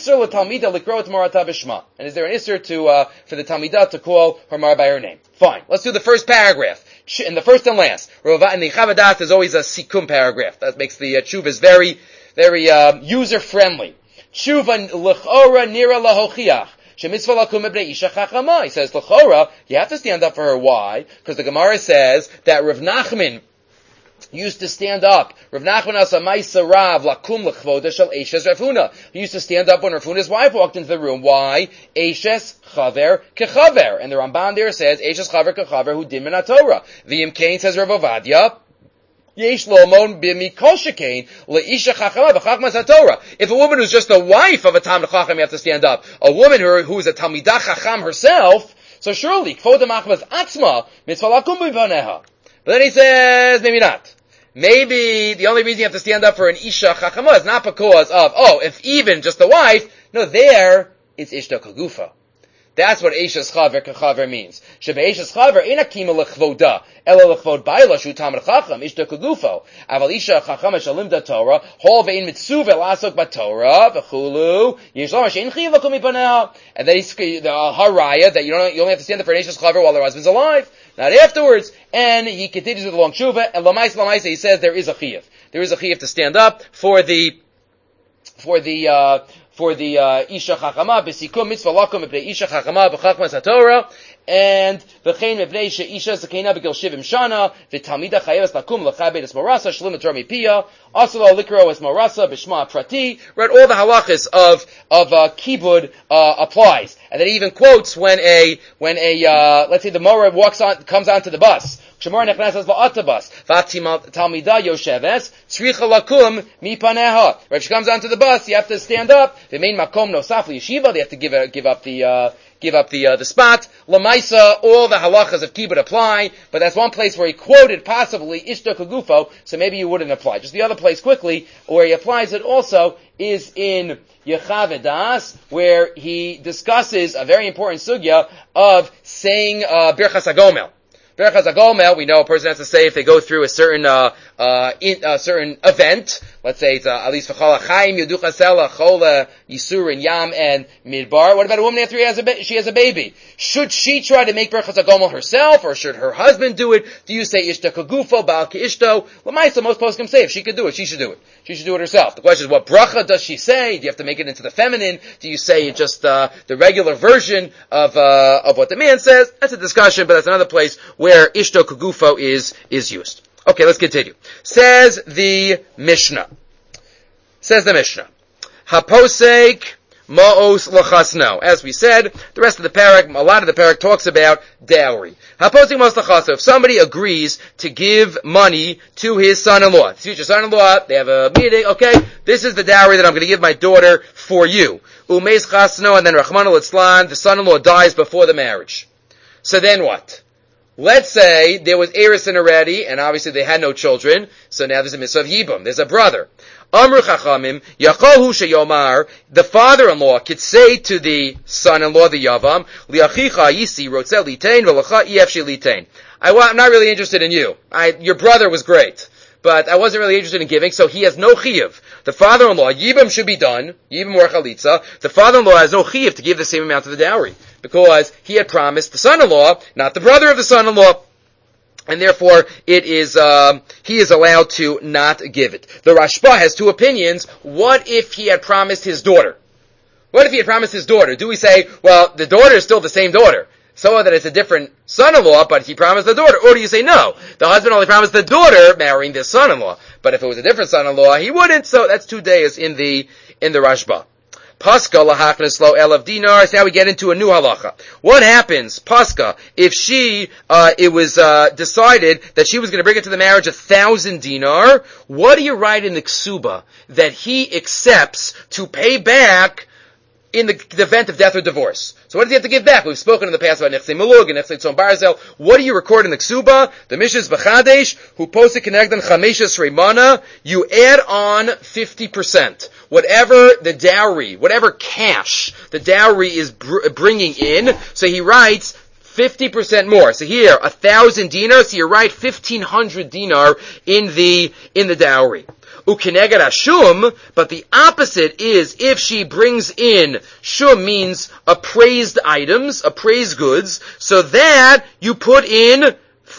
Isser for the Talmidah to call her Mara by her name? Fine. Let's do the first paragraph. In the first and last. In the Chavadat, there's always a Sikum paragraph. That makes the Tshuvas very, very user-friendly. Tshuva l'chora nira lahochiach. He says, l'chora, you have to stand up for her. Why? Because the Gemara says that Rav Nachman used to stand up. Rav Nachman Asamaisa Rav Lakum Lechvoda Shel Eishes Rav Huna. He used to stand up when Rav Huna's wife walked into the room. Why? Eishes Chaver Kechaver. And the Ramban there says, Eishes Chaver Kechaver Hu Din Min HaTorah. The Imkain says Rav Ovadia, Yesh Lomon B'mikol Shekain Leisha Chachama B'Chachmas HaTorah. If a woman who's just the wife of a Talmid Chacham, you have to stand up. A woman who is a Talmidah Chacham herself, so surely, Kvoda Machmas Atzma Mitzvah Lakum B'Baneha. But then he says, maybe not. Maybe the only reason you have to stand up for an Isha Chachama is not because of, if even just the wife. No, there, it's Ishto Kagufa. That's what Eishes Chaver Kechaver means. Shebe Eishes Chaver ina kima lechvoda, ela lechvod baila shu tamar chacham, Ishto Kagufo. Aval Isha Chachama shalimda Torah, hol ve'in mitzuve lasok baTorah, v'chulu, yishlam she'in chiv lakum mipanah. And then he's the haraya that you only have to stand up for an Eishes Chaver while their husband's alive, not afterwards. And he continues with the long tshuva, and Lamaisa, he says there is a chiyuv. There is a chiyuv to stand up for the Isha Chachama, B'sikum Mitzvah Lakum, B'nei Isha Chachama, B'chachmas HaTorah, and v'chein mepnei she'isha zakena b'gil shivim shana v'talmida chayevas lakum l'chabed es morasa shlim etor mipiyah asalo likro es morasa b'shma prati. Right, all the halachas of kibud applies, and then he even quotes when a let's say the mora comes onto the bus. Shemor nechnesas va'atabas v'talmida yosheves tzricha lakum mipaneha. Right, if she comes onto the bus, you have to stand up. V'mein makom nosaf yeshiva. They have to give up the spot. Lamaisa, all the halachas of kibbut apply, but that's one place where he quoted possibly ishto kagufo, so maybe you wouldn't apply. Just the other place quickly where he applies it also is in Yechavedas, where he discusses a very important sugya of saying Birchas HaGomel. Birchas HaGomel, we know a person has to say if they go through a certain certain event. Let's say it's at least v'chol ha'chaim yuducha sela chol yisur in yam and midbar. What about a woman after she has a baby? Should she try to make Birchas HaGomel herself, or should her husband do it? Do you say ishta kagufo ba'al ke'ishto? L'maisa, most poskim say if she could do it, she should do it. She should do it herself. The question is, what bracha does she say? Do you have to make it into the feminine? Do you say just the regular version of what the man says? That's a discussion, but that's another place where ishto kagufo is used. Okay, let's continue. Says the Mishnah. Haposek ma'os lachasno. As we said, the rest of the parak, a lot of the parak talks about dowry. Haposek ma'os lachasno. If somebody agrees to give money to his son-in-law, his future son-in-law, they have a meeting, okay, this is the dowry that I'm going to give my daughter for you. Umeis chasno, and then Rachmana litzlan, the son-in-law dies before the marriage. So then what? Let's say there was Erisin already, and obviously they had no children, so now there's a mitzvah of Yibum, there's a brother. Amru Chachamim, Yachahu Sheyomar, the father-in-law could say to the son-in-law, the Yavam, Liachicha Yisi Rotzel Litein, Velacha Yefshi Litein. I'm not really interested in you. Your brother was great, but I wasn't really interested in giving, so he has no chiyuv. The father-in-law, Yibum should be done, Yibum or Chalitza, the father-in-law has no chiyuv to give the same amount of the dowry, because he had promised the son-in-law, not the brother of the son-in-law, and therefore it is he is allowed to not give it. The Rashba has two opinions. What if he had promised his daughter? What if he had promised his daughter? Do we say, well, the daughter is still the same daughter, so that it's a different son-in-law, but he promised the daughter? Or do you say, no, the husband only promised the daughter marrying the son-in-law, but if it was a different son-in-law, he wouldn't, so that's 2 days in the Rashba. Pascha lahachnes lo elav dinars. Now we get into a new halacha. What happens, Pascha, if it was decided that she was going to bring into the marriage 1,000 dinar? What do you write in the ksuba that he accepts to pay back in the event of death or divorce? So what does he have to give back? We've spoken in the past about Nechsei Malug and Nechsei Tzon Barzel. What do you record in the Ksuba? The Mishas B'chadesh, who posted Kenegdan Chameshas Reimana, you add on 50%. Whatever the dowry, whatever cash the dowry is bringing in, so he writes 50% more. So here, 1,000 dinars, so you write 1,500 dinar in the dowry. Ukeneged ashum, but the opposite is if she brings in, shum means appraised items, appraised goods, so that you put in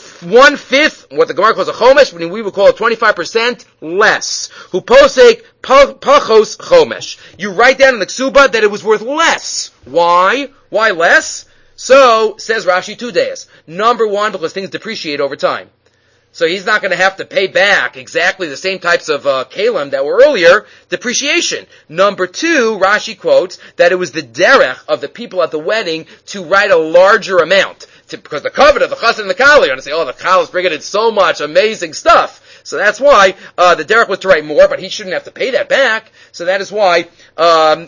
1/5, what the Gemara calls a chomesh, we would call it 25% less. Who posek pachos chomesh. You write down in the ksuba that it was worth less. Why? Why less? So, says Rashi, 2 days. Number one, because things depreciate over time. So he's not going to have to pay back exactly the same types of kalim that were earlier, depreciation. Number two, Rashi quotes that it was the derech of the people at the wedding to write a larger amount. Because the covenant of the chassid and the kali, you're going to say, oh, the kali is bringing in so much amazing stuff. So that's why the derech was to write more, but he shouldn't have to pay that back. So that is why by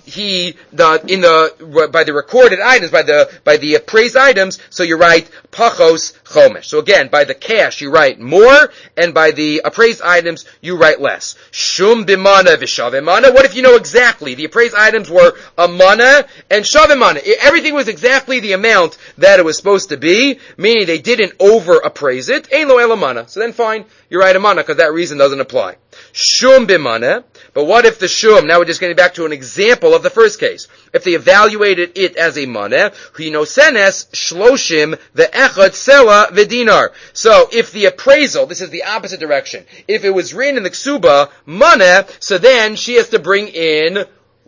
the recorded items, by the appraised items, so you write pachos chomesh. So again, by the cash you write more, and by the appraised items you write less. Shum bimana v'shavimana. What if you know exactly the appraised items were a mana and shavimana? Everything was exactly the amount that it was supposed to be, meaning they didn't over appraise it. Ein lo elamana. So then fine, you write a mana because that reason doesn't apply. Shum bimana. But what if the shum, now we're just getting back to an example of the first case. If they evaluated it as a mana, hinosenes shloshim ve'echad sela v'dinar. So if the appraisal, this is the opposite direction. If it was written in the ksuba, mana, so then she has to bring in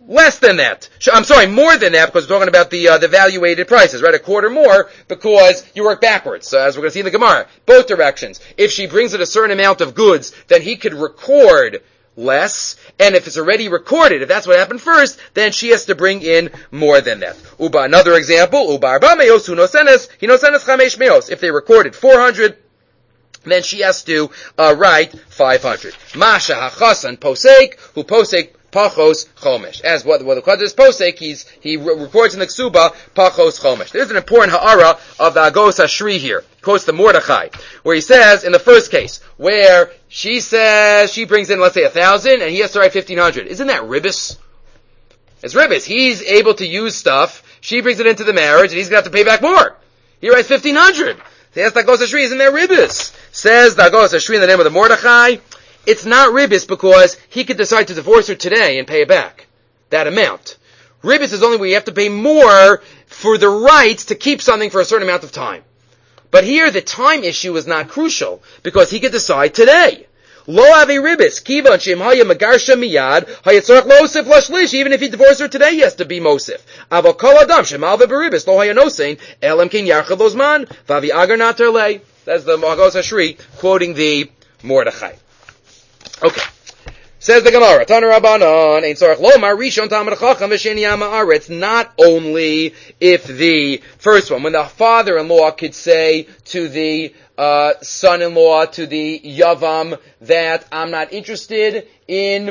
less than that. I'm sorry, more than that, because we're talking about the valuated prices, right? A quarter more, because you work backwards. So as we're going to see in the Gemara, both directions. If she brings in a certain amount of goods, then he could record less, and if it's already recorded, if that's what happened first, then she has to bring in more than that. Uba, another example, Uba arba meos hu nosenes, he nosenes chamesh meos. If they recorded 400, then she has to write 500. Masha hachasan posek, who posek pachos chomesh. As what the Qadr is posek, he records in the Ksuba pachos chomesh. There's an important ha'ara of the Agos Hashri here. He quotes the Mordechai, where he says, in the first case, where she says she brings in, let's say, 1,000, and he has to write 1,500. Isn't that ribbis? It's ribbis. He's able to use stuff. She brings it into the marriage, and he's going to have to pay back more. He writes 1,500. He asks the Agos Hashri, isn't there ribbis? Says the Agos Hashri in the name of the Mordechai, it's not ribbis because he could decide to divorce her today and pay it back. That amount. Ribbis is only where you have to pay more for the right to keep something for a certain amount of time. But here the time issue is not crucial because he could decide today. Lo ave ribbis, kivan shem haya magarsha miyad, hayatzorach mosif lashlish. Even if he divorced her today, he has to be mosif. Aval kol adam shemal ve'beribis lo haya nosein elam kin yarchad lozman vavi agar nater lei. That's the Agos Hashri quoting the Mordechai. Okay. Says the Gemara, Tana Rabbanon, Ein Tzorach Lomar, Rishon Talmid Chacham V'Sheni Ha'Ma'aretz. Not only if the first one, when the father-in-law could say to the son-in-law, to the Yavam, that I'm not interested in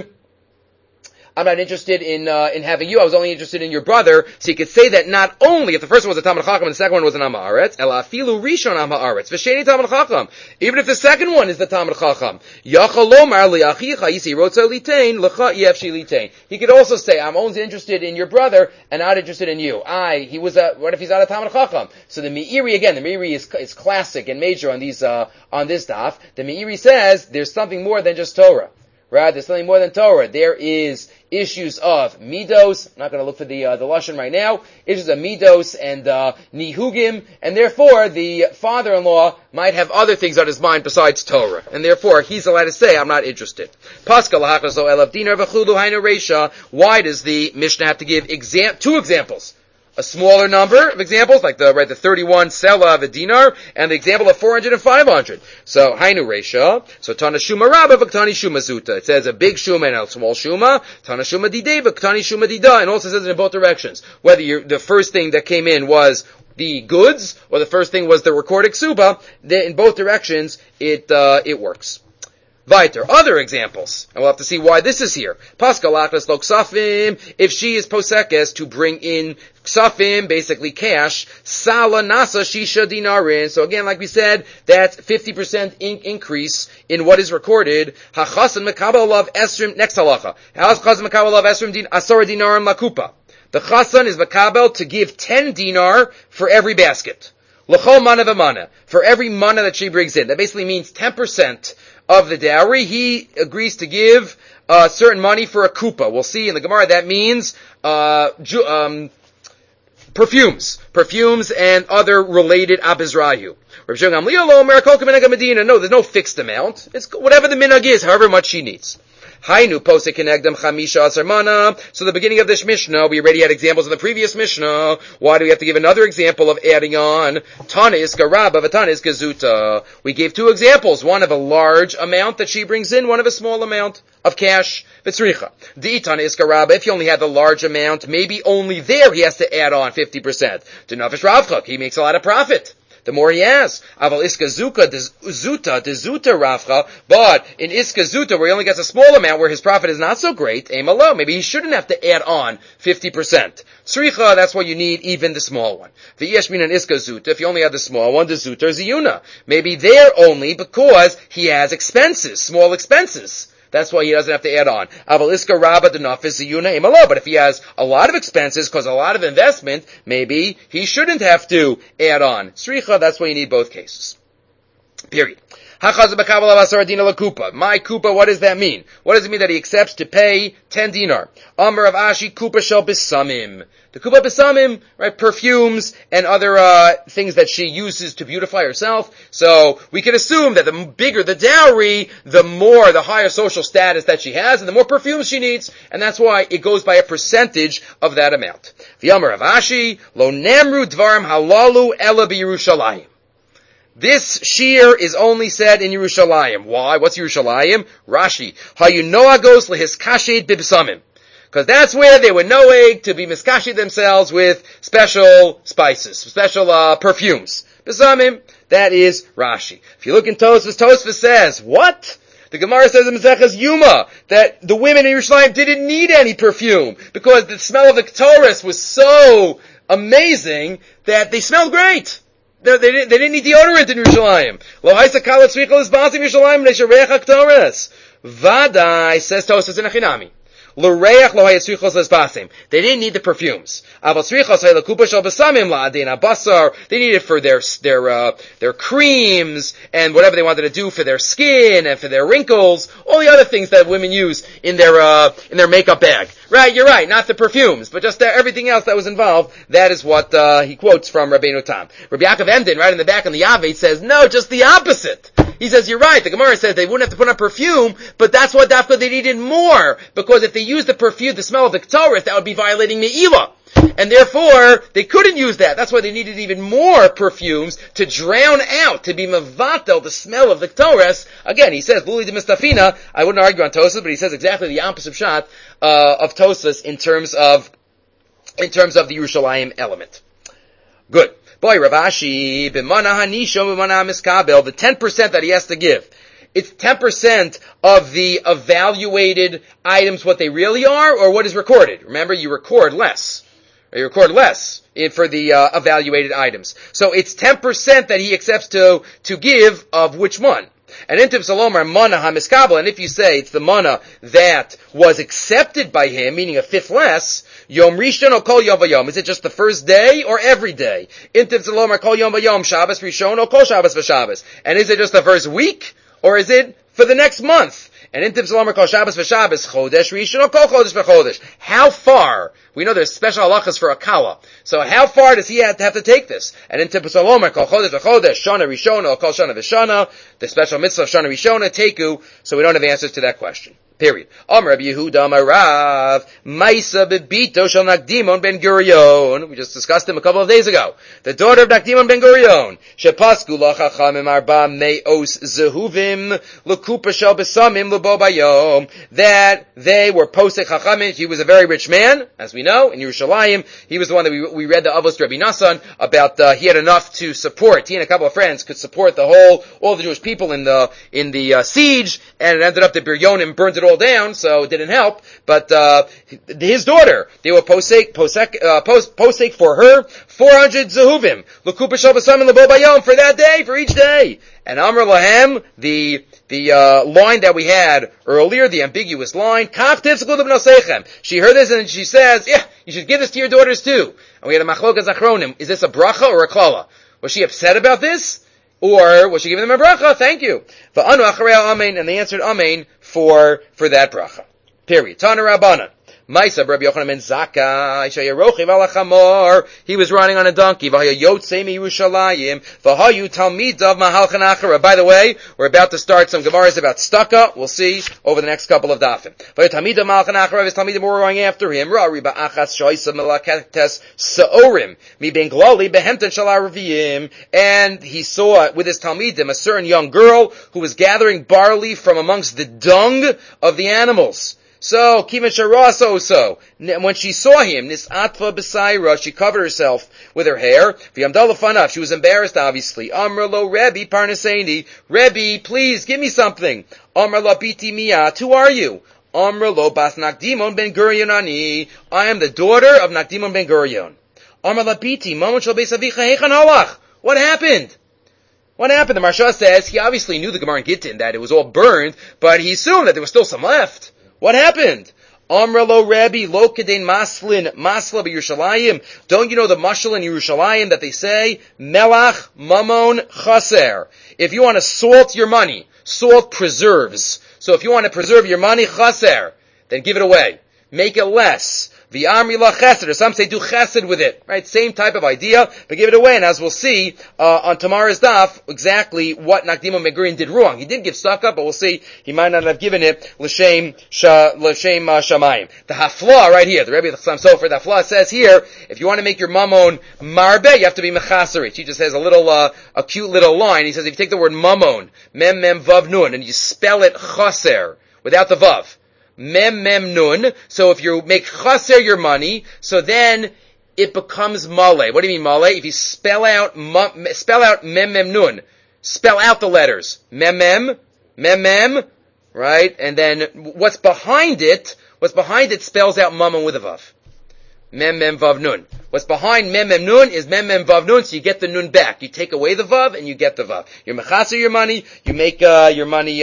having you. I was only interested in your brother. So you could say that not only if the first one was a Talmid Chacham and the second one was an Ha'Ma'aretz, Ela afilu Rishon Ha'Ma'aretz, V'Sheni Talmid Chacham. Even if the second one is the Talmid Chacham, Yachal Lomar Li'achicha Yisi Rotza Litein L'cha Yefshi Litein. He could also say, I'm only interested in your brother and not interested in you. What if he's not a Talmid Chacham? So the Meiri, again, the Meiri is classic and major on this daf. The Meiri says there's something more than just Torah. Right? There's something more than Torah. There is issues of midos. I'm not going to look for the lashon right now. Issues of midos and nihugim, and therefore the father-in-law might have other things on his mind besides Torah, and therefore he's allowed to say, "I'm not interested." Pascal lachaso elav dinar v'chudu hainu reisha. Why does the Mishnah have to give two examples? A smaller number of examples, like the 31 sela of a dinar, and the example of 400 and 500. So, hainu reisha. So, tana shuma rabba v'ktani shuma zuta. It says a big shuma and a small shuma. Tana shuma didei v'ktani shuma dida. And also says it in both directions. Whether the first thing that came in was the goods, or the first thing was the recorded ksuba, in both directions, it works. Weiter, other examples, and we'll have to see why this is here. Pascal achas lo ksafim, if she is posekes to bring in ksafim, basically cash, sala nasa shisha dinarin. So again, like we said, that's 50% increase in what is recorded. Hachasan mekabel alav esrim, next halacha. Hachasan mekabel alav esrim asara dinarim lakupa. The chasan is mekabel to give 10 dinar for every basket. L'chol mana v'mana, for every mana that she brings in. That basically means 10% of the dowry. He agrees to give certain money for a kupa. We'll see in the Gemara that means perfumes and other related abizrayu. No, there's no fixed amount. It's whatever the minhag is, however much she needs. Hainu posek kenegdam chamisha asar mana. So the beginning of this Mishnah, we already had examples in the previous Mishnah. Why do we have to give another example of adding on? Tana iska rabba v'tana iska zuta. We gave two examples, one of a large amount that she brings in, one of a small amount of cash. V'tzricha. Di'itana iska rabba, if he only had the large amount, maybe only there he has to add on 50%. To nafish ravchak, he makes a lot of profit. The more he has. Aval iska zuta rafcha, but in iska zuta, where he only gets a small amount, where his profit is not so great, aim low. Maybe he shouldn't have to add on 50%. Sricha, that's why you need even the small one. The yeshmin and iska zuta, if you only have the small one, the zuta is ziyuna. Maybe there only because he has expenses, small expenses. That's why he doesn't have to add on. Aval iska rabba denafis ziyuna imalo. But if he has a lot of expenses, because a lot of investment, maybe he shouldn't have to add on. Sricha, that's why you need both cases. Period. My kupa, what does that mean? What does it mean that he accepts to pay 10 dinar? Amar of Ashi kupa shel bisamim. The kupa bisamim, right, perfumes and other things that she uses to beautify herself. So we can assume that the bigger the dowry, the higher social status that she has, and the more perfumes she needs, and that's why it goes by a percentage of that amount. V'yamar of Ashi lo nemru dvarim halalu ela b'Yerushalayim. This shir is only said in Yerushalayim. Why? What's Yerushalayim? Rashi. Hayunoagos lehiskashid bibsamim. Because that's where they were noeg to be miskashid themselves with special spices, special perfumes. Bisamim. That is Rashi. If you look in Tosfos, Tosfos says, what? The Gemara says in Maseches Yuma that the women in Yerushalayim didn't need any perfume because the smell of the Ketores was so amazing that they smelled great. They didn't need deodorant in Yerushalayim. Lo haisa kalat tzricha l'sbasim Yerushalayim le'shareach ha'ktores. Vadai, says Tosfos in Achinami. L'reach lo hayatzrichos l'sbasim. They didn't need the perfumes. Aval tzrichos ha'lakupa shel basamim la'adin ha'basar. They needed it for their creams and whatever they wanted to do for their skin and for their wrinkles. All the other things that women use in their makeup bag. Right, you're right, not the perfumes, but just everything else that was involved. That is what he quotes from Rabbeinu Tam. Rabbi Yaakov Emden, right in the back on the Yaveh, says, no, just the opposite. He says, you're right, the Gemara says they wouldn't have to put on perfume, but that's what Dafka they needed more, because if they used the perfume, the smell of the Ketores, that would be violating Me'ilah. And therefore, they couldn't use that. That's why they needed even more perfumes to drown out, to be mevatel, the smell of the Ketores. Again, he says, Luli de Mistafina, I wouldn't argue on Tosfos, but he says exactly the opposite shot, of Tosfos in terms of the Yerushalayim element. Good. Boy, Rav Ashi, b'mana hanisho, b'mana miskabel, the 10% that he has to give. It's 10% of the evaluated items, what they really are, or what is recorded. Remember, you record less. You record less for the evaluated items. So it's 10% that he accepts to give of which one. And intiv salomar mana hamiskabel, and if you say it's the mana that was accepted by him, meaning a fifth less, yom rishon or kol yom v'yom, is it just the first day or every day? Intiv salomar kol yom v'yom, Shabbos rishon or kol Shabbos v'Shabbos, and is it just the first week or is it for the next month? And intiv salomar kol Shabbos v'Shabbos, chodesh rishon or kol chodesh v'chodesh. How far? We know there's special halachas for a kala. So how far does he have to take this? And in Tippus Alomer, Kol Chodesh V'Chodesh, Shana Rishona, or Kol Shana V'Shana, the special mitzvah of Shana Rishona, Teku, so we don't have answers to that question. Period. Amar Rabbi Yehuda Amarav, Maisa Bebito Shal Nakdimon Ben Gurion. We just discussed him a couple of days ago. The daughter of Nakdimon Ben Gurion. Shepasku Lachachamim Arba Me'os Zehuvim, L'Kupa Shal Besamim L'Bo Bayom. That they were posek Chachamim. He was a very rich man, as we know, in Yerushalayim. He was the one that we read the Avos to Rabbi Nassan about, he had enough to support, he and a couple of friends could support all the Jewish people in the siege, and it ended up that Biryonim burned it all down, so it didn't help. But his daughter, they were posek for her 400 zehuvim, l'kupa shel basamim l'bo bayom, for that day, for each day. And Amar Lahem, the line that we had earlier, the ambiguous line, Kaf tifzku l'bnosechem. She heard this and she says, yeah, you should give this to your daughters too. And we had a machlokas achronim. Is this a bracha or a klala? Was she upset about this? Or was she giving them a bracha? Thank you. Va'anu acharei amen, and they answered amen for that bracha. Period. Tana Rabbanan. Maisa Rabbi Yochanan ben Zakkai shayarochiv ala chamor. He was riding on a donkey. V'haya yotzei miYerushalayim. V'hayu talmidav mahalchan achara. By the way, we're about to start some gemaras about staka. We'll see over the next couple of dafim. V'hayu talmidav mahalchan achara. His talmidim were going after him. Ra'ri ba'achas shoysa melaketes seorim mi ben glali behemten shalarviyim. And he saw with his talmidim a certain young girl who was gathering barley from amongst the dung of the animals. So, Kivan Sharaso, when she saw him, Nis'atva B'Saira, she covered herself with her hair. V'yamdala Fanav, she was embarrassed, obviously. Amrlo Rebbe Parnaseini, Rebbe, please, give me something. Amrlo Biti Miyat, who are you? Amrlo Bas Nakdimon Ben Gurion Ani, I am the daughter of Nakdimon Ben Gurion. Amrlo Biti, Momon Shal Beis Avicha Hechan Halach. What happened? What happened? The Marsha says, he obviously knew the Gemara in Gittin, that it was all burned, but he assumed that there was still some left. What happened? Amralo Rabbi lo kedein maslin masla b'Yerushalayim. Don't you know the mashal in Yerushalayim that they say melach mamon chaser? If you want to salt your money, salt preserves. So if you want to preserve your money chaser, then give it away. Make it less. V'amri la chesed, or some say do chesed with it, right? Same type of idea, but give it away. And as we'll see on tomorrow's daf, exactly what Nakdima Megurian did wrong. He did give tzedakah, but we'll see he might not have given it l'shem shamayim. The hafla right here, the Rebbe Chassam Sofer, the hafla says here, if you want to make your mamon marbe, you have to be mechaserit. He just has a cute little line. He says if you take the word mamon, mem vav nun, and you spell it chaser without the vav. Mem nun. So if you make chaser your money, so then it becomes male. What do you mean male? If you spell out mem nun, spell out the letters mem, right? And then what's behind it spells out mammon with a vav. Mem vav nun. What's behind mem nun is mem vav nun, so you get the nun back. You take away the vav and you get the vav. You're mechaser your money, you make your money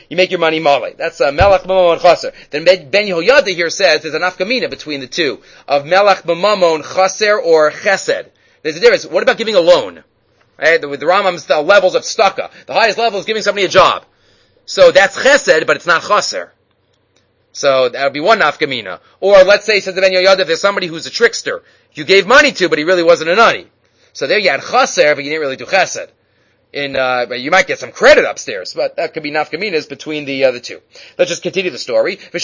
male. That's melach mamon chaser. Then Ben Yehoyada here says there's an afkamina between the two of melach mamon chaser or chesed. There's a difference. What about giving a loan? Right? With the Rambam's levels of tzedakah, the highest level is giving somebody a job. So that's chesed, but it's not chaser. So that would be one nafkamina. Or let's say, says the Ben Yehoyada, there's somebody who's a trickster. You gave money to, but he really wasn't a nani. So there you had chaser, but you didn't really do chesed. You might get some credit upstairs, but that could be nafkaminas between the two. Let's just continue the story. But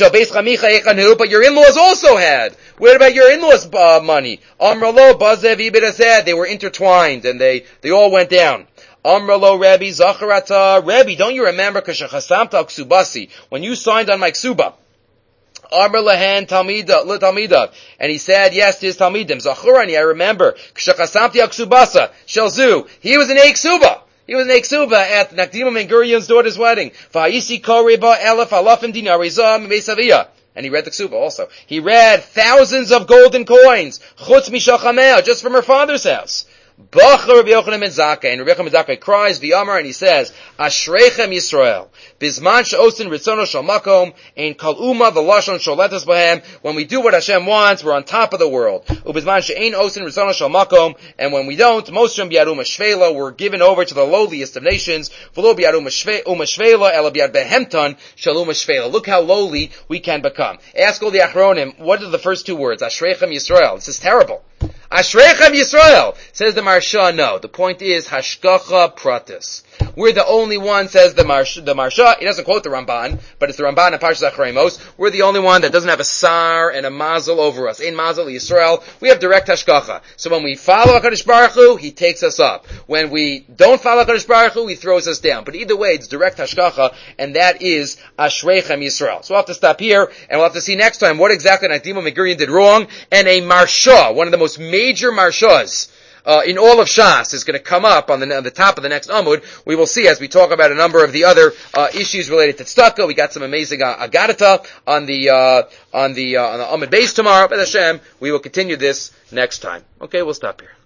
your in-laws also had. What about your in-laws' money? Amralo bazev ibidazed. They were intertwined, and they all went down. Amralo Rabbi Zacharata. Rabbi, don't you remember Kashachasamta Ksubasi, when you signed on my ksuba? Amr lahan talmida, and he said, yes, to his talmidim. Zachurani, I remember. Kshachasamti aksubasa shelzu. He was an eksuba. He was an eksuba at Nakdima Ben-Gurion's daughter's wedding. Va'isi koreba elef alafim dinarizah me'saviyah. And he read the ksuba also. He read thousands of golden coins, chutz mishachamea, just from her father's house. Bacha Rabbi Yochanan ben Zakkai, and Rabbi Yochanan ben Zakkai cries v'yamar, and he says, Ashreichem Yisrael, bizman she'osin ritzono shel makom, ein kol uma v'lashon sholetas b'hem. When we do what Hashem wants, we're on top of the world. Ubizman she'ein osin ritzono shel makom, and when we don't, moshem bi'ad umashvela, we're given over to the lowliest of nations. V'lo bi'ad umashvela, ela bi'ad behemton shel umashvela. Look how lowly we can become. Ask all the Achronim, what are the first two words? Ashreichem Yisrael. This is terrible. Ashreichem Yisrael, says the Marsha. No, the point is hashgacha pratis. We're the only one, says the Marsha. He doesn't quote the Ramban, but it's the Ramban in Parshas Acharemos. We're the only one that doesn't have a sar and a mazel over us. Ein mazel Yisrael. We have direct hashgacha. So when we follow HaKadosh Baruch Hu, He takes us up. When we don't follow HaKadosh Baruch Hu, He throws us down. But either way, it's direct hashgacha, and that is Ashreichem Yisrael. So we'll have to stop here, and we'll have to see next time what exactly Nakdima Ben-Gurion did wrong, and a Marsha, one of the most major Marshas, in all of Shas, is going to come up on the top of the next Amud. We will see as we talk about a number of the other issues related to tzedakah. We got some amazing agadata on the Amud base tomorrow. But Hashem, we will continue this next time. Okay, we'll stop here.